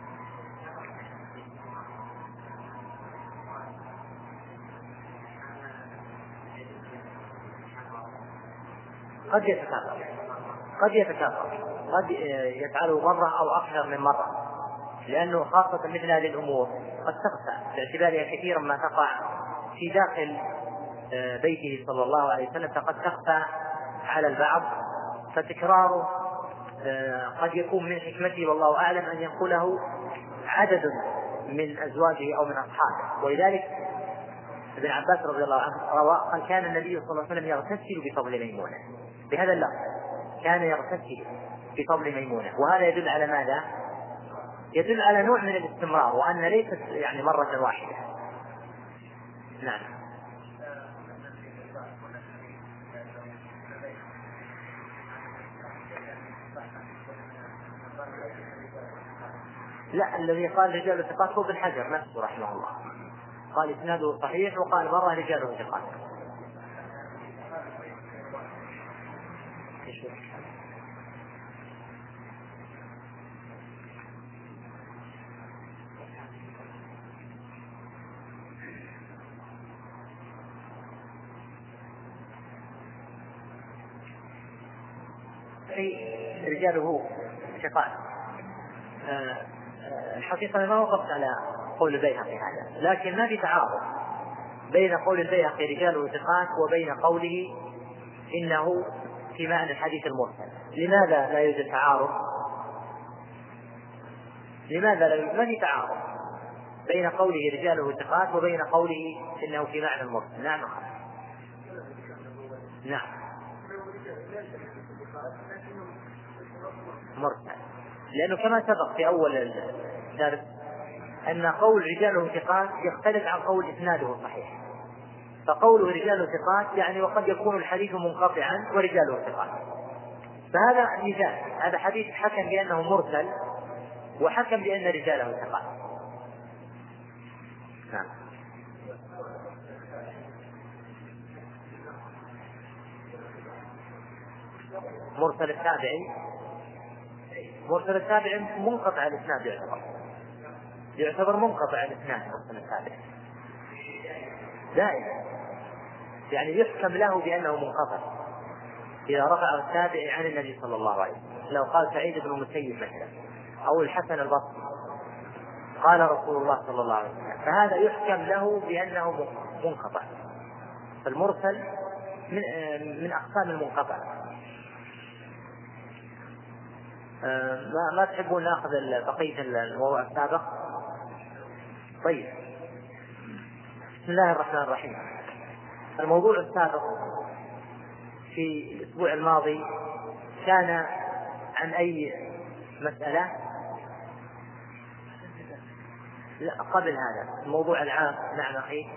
قد يتكرر قد يتكرر قد يفعله مرة أو أكثر من مرة، لأنه خاصة مثل هذه الأمور قد تخفى باعتبارها كثيرا ما تقع في داخل بيته صلى الله عليه وسلم، فقد تخفى على البعض، فتكراره قد يكون من حكمته والله أعلم أن ينقله عدد من أزواجه أو من أصحابه. ولذلك ابن عباس رضي الله عنه روى قال كان النبي صلى الله عليه وسلم يغتسل بفضل ميمونة، بهذا اللفظ كان يغتسل بفضل ميمونة، وهذا يدل على ماذا؟ يدل على نوع من الاستمرار، وأن ليست يعني مرة واحدة. نعم. لا، الذي قال رجال الثقات هو ابن حجر نفسه رحمه الله، قال إسناده صحيح وقال مرة رجاله ثقات. رجاله ثقات. الحقيقة ما وقفت على قول البيهقي هذا، لكن ما في تعارض بين قول البيهقي رجاله ثقات وبين قوله إنه في معنى الحديث المرسل. لماذا لا يوجد تعارض؟ لماذا لا يوجد ما في تعارض بين قوله رجاله ثقات وبين قوله إنه في معنى المرسل؟ نعم. نعم مرسل، لأنه كما سبق في أول الدرس أن قول رجاله ثقات يختلف عن قول إسناده صحيح. فقوله رجاله ثقات يعني وقد يكون الحديث منقطعا ورجاله ثقات، فهذا مثال، هذا حديث حكم بأنه مرسل وحكم بأن رجاله ثقات. نعم. مرسل التابعي مرسل التابعي منقطع الإسناد، يعتبر يعتبر منقطع الإسناد مرسل التابعي دائما، يعني يحكم له بأنه منقطع إذا رفع التابعي عن النبي صلى الله عليه وسلم. لو قال سعيد بن المسيب مثلا أو الحسن البصري قال رسول الله صلى الله عليه وسلم، فهذا يحكم له بأنه منقطع. فالمرسل من من أقسام المنقطع. ما ما تحبون ناخذ بقية الموضوع السابق؟ طيب، بسم الله الرحمن الرحيم. الموضوع السابق في الأسبوع الماضي كان عن أي مسألة؟ لا، قبل هذا الموضوع العام. نعم أخي،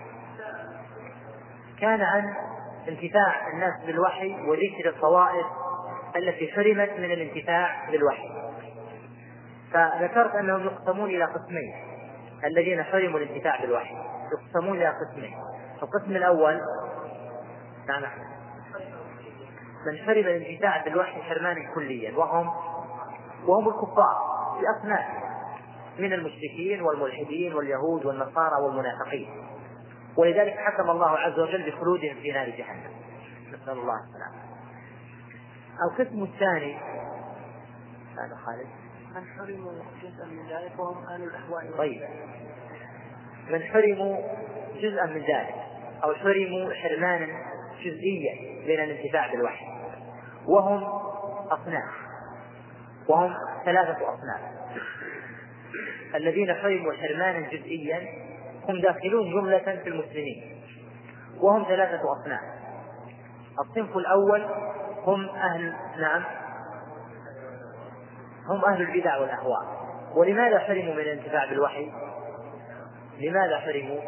كان عن انتفاع الناس بالوحي وذكر الطوائف التي حرمت من الانتفاع بالوحي. فذكرت أنهم يقسمون إلى قسمين، الذين حرموا الانتفاع بالوحي يقسمون إلى قسمين. القسم الأول نعم من حرم الانتفاع بالوحي حرمانا كليا، وهم وهم الكفار بأصناف من المشركين والملحدين واليهود والنصارى والمنافقين، ولذلك حكم الله عز وجل بخلودهم في نار جهنم، نسأل الله السلامة. القسم الثاني هذا خالد من حرموا جزءا من ذلك وهم أهل الأهواء. طيب، من حرموا جزءا من ذلك أو حرموا حرمانا جزئيا من الانتفاع بالوحي، وهم أصناف، وهم ثلاثة أصناف. الذين حرموا حرمانا جزئيا هم داخلون جملة في المسلمين، وهم ثلاثة أصناف. الصنف الأول هم أهل نعم هم أهل البدع والأهواء. ولماذا حرموا من الانتفاع بالوحي؟ لماذا حرموا؟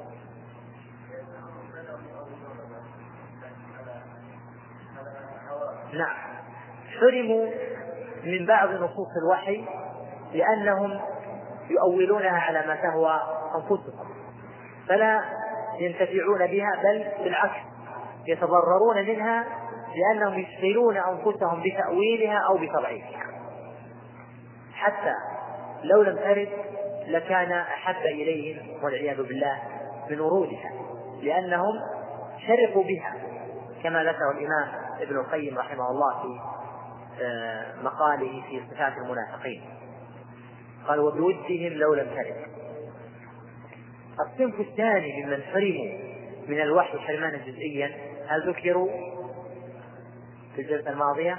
نعم، حرموا من بعض نصوص الوحي لأنهم يؤولونها على ما تهوى أنفسهم فلا ينتفعون بها، بل بالعكس يتضررون منها لأنهم يشغلون أنفسهم بتأويلها أو بتضعيفها، حتى لو لم ترد لكان أحب إليهم والعياذ بالله من ورودها، لأنهم شرقوا بها كما ذكر الإمام ابن القيم رحمه الله في مقاله في صفات المنافقين، قال وبودهم لو لم ترد. الصنف الثاني ممن حرموا من الوحي حرمانا جزئيا هل ذكروا في الجلسة الماضية؟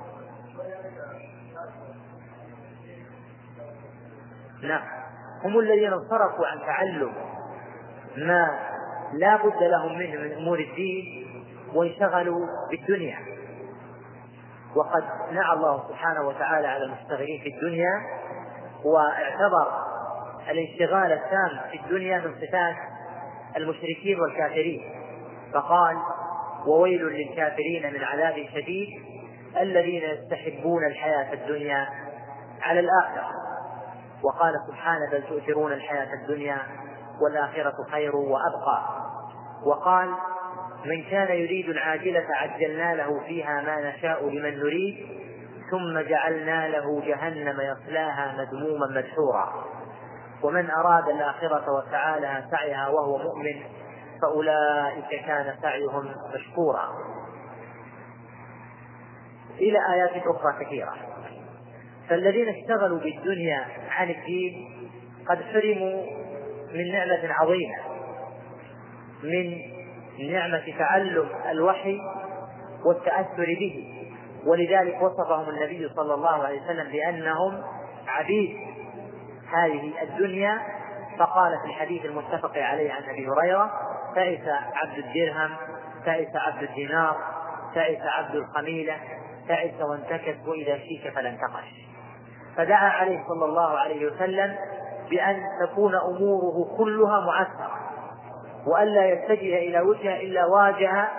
نعم، هم الذين انصرفوا عن تعلم ما لا بد لهم منه من أمور الدين وانشغلوا بالدنيا، وقد نعى الله سبحانه وتعالى على المشتغلين في الدنيا، واعتبر الانشغال التام في الدنيا من صفات المشركين والكافرين، فقال وويل للكافرين من عذاب شديد الذين يستحبون الحياة الدنيا على الآخرة. وقال سبحانه بل تؤثرون الحياة الدنيا والآخرة خير وأبقى. وقال من كان يريد العاجلة عجلنا له فيها ما نشاء لمن نريد ثم جعلنا له جهنم يصلاها مذموما مدحورا ومن أراد الآخرة وسعى لها سعيها وهو مؤمن فأولئك كان سعيهم مشكورا، إلى آيات أخرى كثيرة. فالذين اشتغلوا بالدنيا عن الدين قد حرموا من نعمة عظيمة، من نعمة تعلم الوحي والتأثر به، ولذلك وصفهم النبي صلى الله عليه وسلم بأنهم عبيد هذه الدنيا، فقال في الحديث المتفق عليه عن أبي هريرة تعس عبد الدرهم، تعس عبد الدينار، تعس عبد الخميلة، تعس وانتكس وإذا شيك فلانتقش. فدعا عليه صلى الله عليه وسلم بأن تكون أموره كلها معسرة وألا يتجه إلى وجهه إلا واجه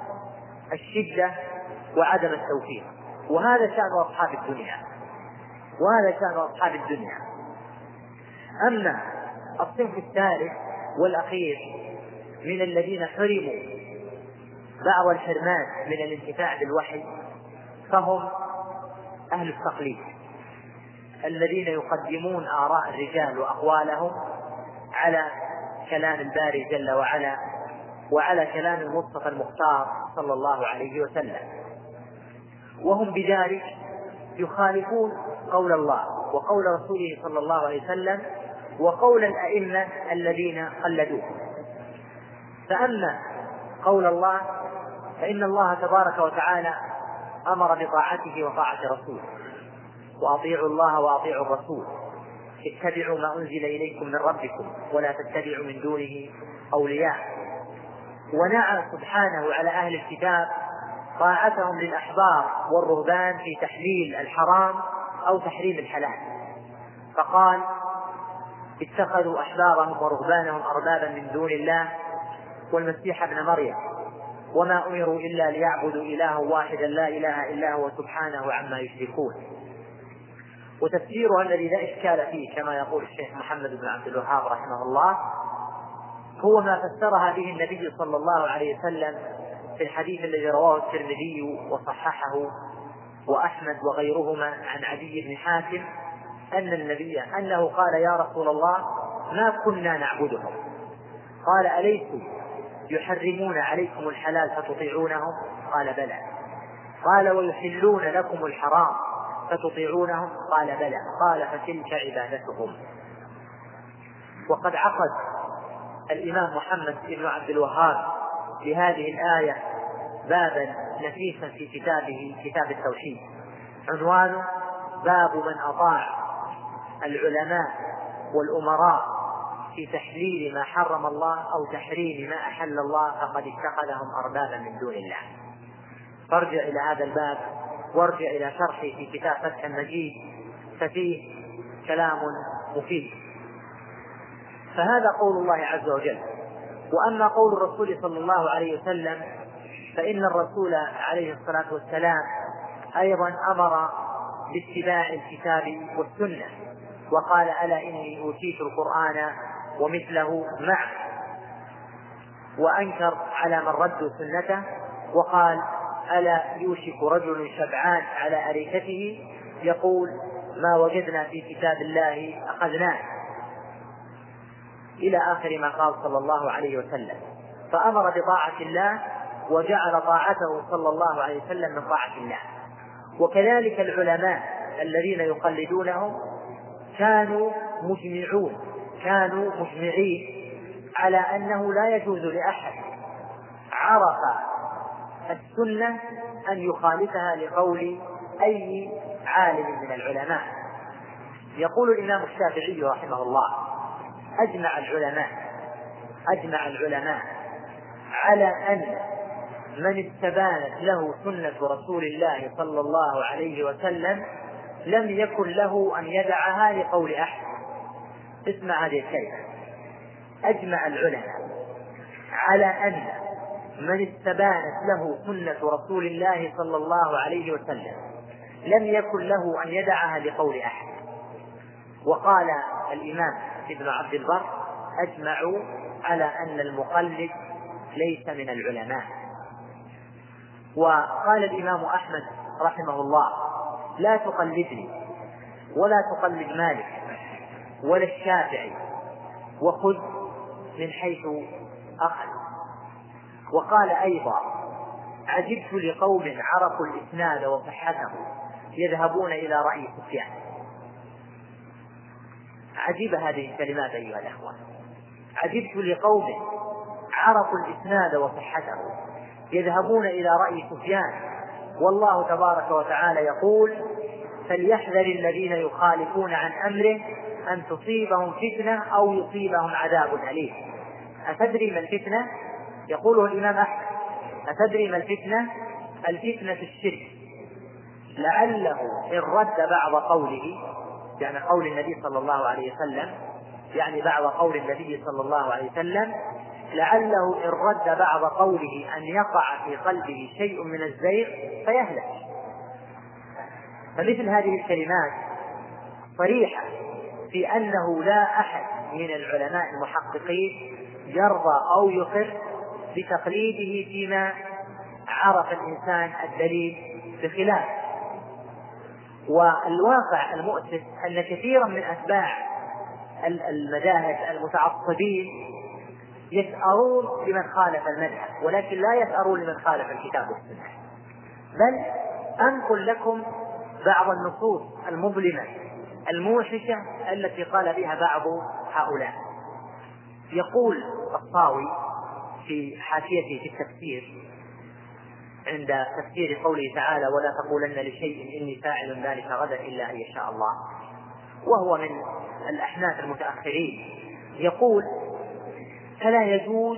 الشدة وعدم التوفيق، وهذا شأن أصحاب الدنيا وهذا شأن أصحاب الدنيا. أما الصنف الثالث والأخير من الذين حرموا بعض الحرمان من الانتفاع بالوحي فهم أهل التقليد، الذين يقدمون آراء الرجال وأقوالهم على كلام الباري جل وعلا وعلى كلام المصطفى المختار صلى الله عليه وسلم، وهم بذلك يخالفون قول الله وقول رسوله صلى الله عليه وسلم وقول الأئمة الذين قلدوه. فأما قول الله فإن الله تبارك وتعالى أمر بطاعته وطاعة رسوله وأطيعوا الله وأطيعوا الرسول، اتبعوا ما أنزل إليكم من ربكم ولا تتبعوا من دونه أولياء. ونعى سبحانه على أهل الكتاب طاعتهم للأحبار والرهبان في تحليل الحرام أو تحريم الحلال، فقال اتخذوا أحبارهم ورهبانهم أربابا من دون الله والمسيح ابن مريم وما أمروا إلا ليعبدوا إلها واحدا لا إله إلا هو سبحانه عما يشركون. وتفسيرها الذي لا إشكال فيه كما يقول الشيخ محمد بن عبد الوهاب رحمه الله هو ما فسرها به النبي صلى الله عليه وسلم في الحديث الذي رواه الترمذي وصححه وأحمد وغيرهما عن عدي بن حاتم أن النبي أنه قال يا رسول الله ما كنا نعبدهم، قال أليسوا يحرمون عليكم الحلال فتطيعونهم؟ قال بلى. قال ويحلون لكم الحرام فتطيعونهم؟ قال بلى. قال فتلك عبادتهم. وقد عقد الإمام محمد بن عبد الوهاب لهذه الآية بابا نفيسا في كتابه كتاب التوحيد عنوانه باب من أطاع العلماء والأمراء في تحليل ما حرم الله أو تحريم ما أحل الله فقد اتخذهم أربابا من دون الله. فارجع إلى هذا الباب وارجع إلى شرحه في كتاب فتح المجيد ففيه كلام مفيد. فهذا قول الله عز وجل. وأما قول الرسول صلى الله عليه وسلم فإن الرسول عليه الصلاة والسلام أيضا أمر باتباع الكتاب والسنة، وقال: ألا إني أوتيت القرآن ومثله معه، وأنكر على من ردوا سنته وقال: ألا يوشك رجل شبعان على أريكته يقول: ما وجدنا في كتاب الله أخذناه، إلى آخر ما قال صلى الله عليه وسلم. فأمر بطاعة الله وجعل طاعته صلى الله عليه وسلم من طاعة الله. وكذلك العلماء الذين يقلدونهم كانوا مجمعون كانوا مجمعين على أنه لا يجوز لأحد عرف السنة أن يخالفها لقول أي عالم من العلماء. يقول الإمام الشافعي رحمه الله: أجمع العلماء أجمع العلماء على أن من استبانت له سنة رسول الله صلى الله عليه وسلم لم يكن له أن يدعها لقول أحد. اسمع هذه الكلمة: أجمع العلماء على أن من استبانت له سنة رسول الله صلى الله عليه وسلم لم يكن له أن يدعها لقول أحد. وقال الإمام ابن عبد البر: أجمعوا على أن المقلد ليس من العلماء. وقال الإمام أحمد رحمه الله: لا تقلدني ولا تقلد مالك ولا الشافعي، وخذ من حيث أخذ. وقال أيضا: عجبت لقوم عرفوا الإسناد وصحته يذهبون إلى رأي سفيان. عجيب هذه الكلمات أيها الأخوة: عجبت لقوم عرفوا الإسناد وصحته يذهبون إلى رأي سفيان، والله تبارك وتعالى يقول: فليحذر الذين يخالفون عن أمره أن تصيبهم فتنة أو يصيبهم عذاب أليم. أتدري ما الفتنة؟ يقوله الإمام أحمد: أتدري ما الفتنة؟ الفتنة الشرك، لعله إن رد بعض قوله، يعني قول النبي صلى الله عليه وسلم، يعني بعض قول النبي صلى الله عليه وسلم، لعله إن رد بعض قوله أن يقع في قلبه شيء من الزيغ فيهلك. فمثل هذه الكلمات صريحة في أنه لا أحد من العلماء المحققين يرضى أو يقر بتقليده فيما عرف الإنسان الدليل بخلاف. والواقع المؤسف أن كثيرا من أتباع المذاهب المتعصبين يسأرون لمن خالف المذهب، ولكن لا يسأرون لمن خالف الكتاب والسنة. بل أنقل لكم بعض النصوص المظلمة الموحشة التي قال بها بعض هؤلاء. يقول الطاوي في حاشيته في التفسير عند تفسير قوله تعالى: ولا تقولن لشيء إني فاعل ذلك غدا إلا أن يشاء الله، وهو من الأحناف المتأخرين، يقول: فلا يجوز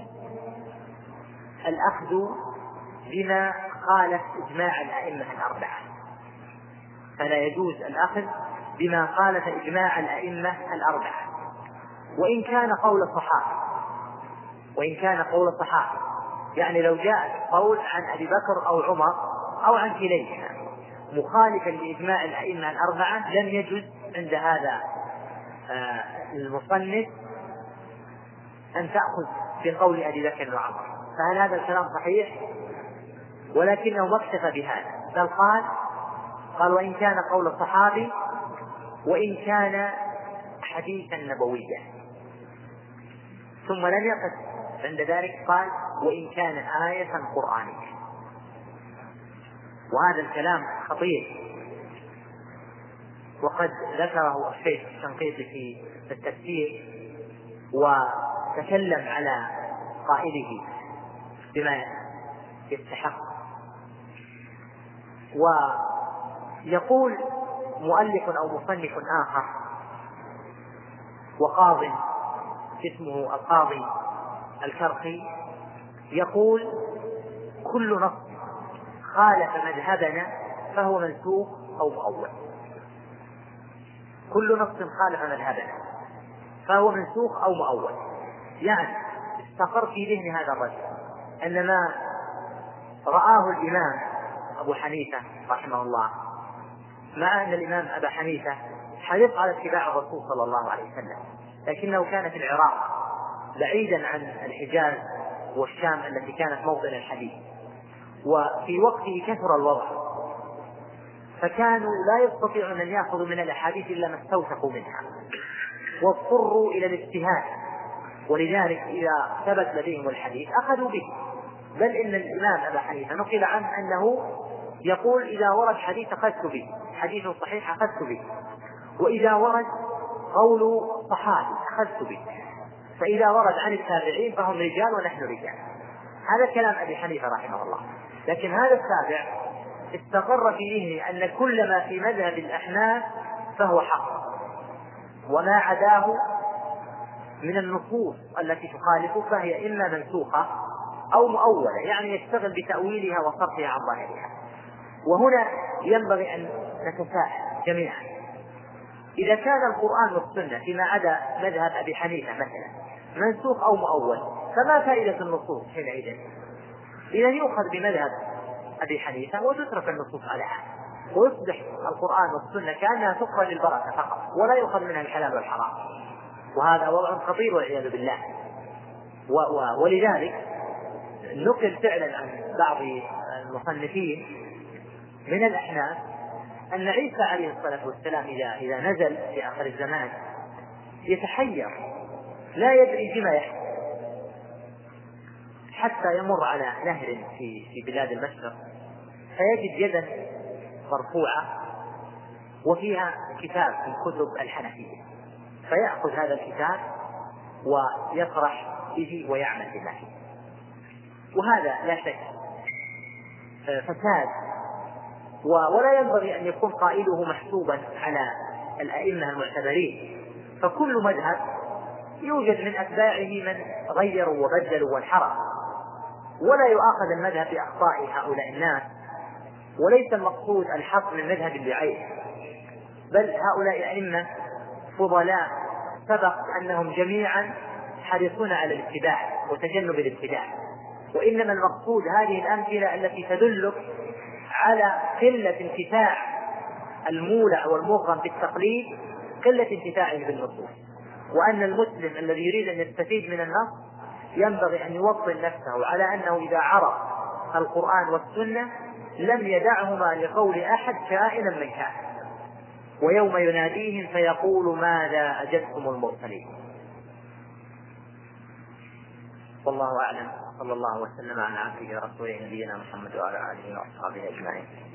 الأخذ بما خالف إجماع الأئمة الأربعة فلا يجوز الأخذ بما خالف إجماع الأئمة الأربعة وإن كان قول الصحابة وإن كان قول الصحابة يعني لو جاء قول عن أبي بكر أو عمر أو عن كليهما مخالفا لإجماع الأئمة الأربعة لم يجوز عند هذا المصنف أن تأخذ بقول أبي بكر وعمر. فهل هذا الكلام صحيح؟ ولكنه ما اكتفى بهذا، بل قال قال وإن كان قول الصحابي وإن كان حديثا نبويا، ثم لم يقف عند ذلك، قال وإن كان آية قرآنية. وهذا الكلام خطير، وقد ذكره الشيخ الشنقيطي في التفسير وتكلم على قائله بما يستحق. ويقول مؤلف أو مصنف آخر وقاض اسمه القاضي الكرخي، يقول كل نص خالف مذهبنا فهو منسوخ أو مؤول. كل نص خالف مذهبنا فهو منسوخ أو مؤول. يعني استقر في ذهن هذا الرجل أن ما رآه الإمام أبو حنيفة رحمه الله، مع أن الإمام أبا حنيفة حريص على اتباع الرسول صلى الله عليه وسلم، لكنه كان في العراق بعيدا عن الحجاز والشام التي كانت موطن الحديث، وفي وقته كثر الوضع، فكانوا لا يستطيعون أن يأخذوا من الأحاديث إلا ما استوثقوا منها، واضطروا إلى الاجتهاد، ولذلك إذا ثبت لديهم الحديث أخذوا به. بل إن الإمام أبا حنيفة نقل عنه أنه يقول إذا ورد حديث أخذت به، حديث صحيح أخذت به، وإذا ورد قول صحابي أخذت به، فإذا ورد عن التابعين فهم رجال ونحن رجال. هذا كلام أبي حنيفة رحمه الله. لكن هذا التابع استقر في ذهنه أن كل ما في مذهب الأحناف فهو حق، وما عداه من النصوص التي تخالفه فهي إما منسوخة أو مؤولة، يعني يشتغل بتأويلها وصرفها عن ظاهرها. وهنا ينبغي أن نتساءل جميعا، إذا كان القرآن والسنة فيما عدا مذهب أبي حنيفة مثلا منسوخ أو مؤول، فما فائدة النصوص حينئذ؟ إذا يؤخذ بمذهب أبي حنيفة وتترك النصوص على حال، ويصبح القرآن والسنة كأنها تقرأ للبركة فقط ولا يؤخذ منها الحلال والحرام، وهذا وضع خطير والعياذ بالله. و- و- ولذلك نقل فعلا عن بعض المصنفين من الأحناف أن عيسى عليه الصلاة والسلام إذا, إذا نزل في آخر الزمان يتحير لا يدري بما يحكم، حتى يمر على نهر في, في بلاد المشرق فيجد يدا مرفوعة وفيها كتاب من كتب الحنفية، فيأخذ هذا الكتاب ويفرح به ويعمل بما فيه. وهذا لا شك فساد، ولا ينبغي أن يكون قائله محسوبا على الأئمة المعتبرين، فكل مذهب يوجد من أتباعه من غيروا وبدلوا وانحرفوا، ولا يؤاخذ المذهب بأخطاء هؤلاء الناس، وليس المقصود الحق من مذهب بعينه، بل هؤلاء أئمة فضلاء سبق أنهم جميعا حريصون على الاتباع وتجنب الابتداع، وإنما المقصود هذه الأمثلة التي تدلك على قلة انتفاع المولع والمغرم بالتقليد، قلة انتفاعه بالنصوص، وأن المسلم الذي يريد أن يستفيد من النص ينبغي أن يوطن نفسه على أنه إذا عرف القرآن والسنة لم يدعهما لقول أحد كائنا من كان، ويوم يناديهم فيقول ماذا أجبتم المرسلين. والله أعلم، صلى الله وسلم على عبده ورسوله نبينا محمد وعلى آله وأصحابه أجمعين.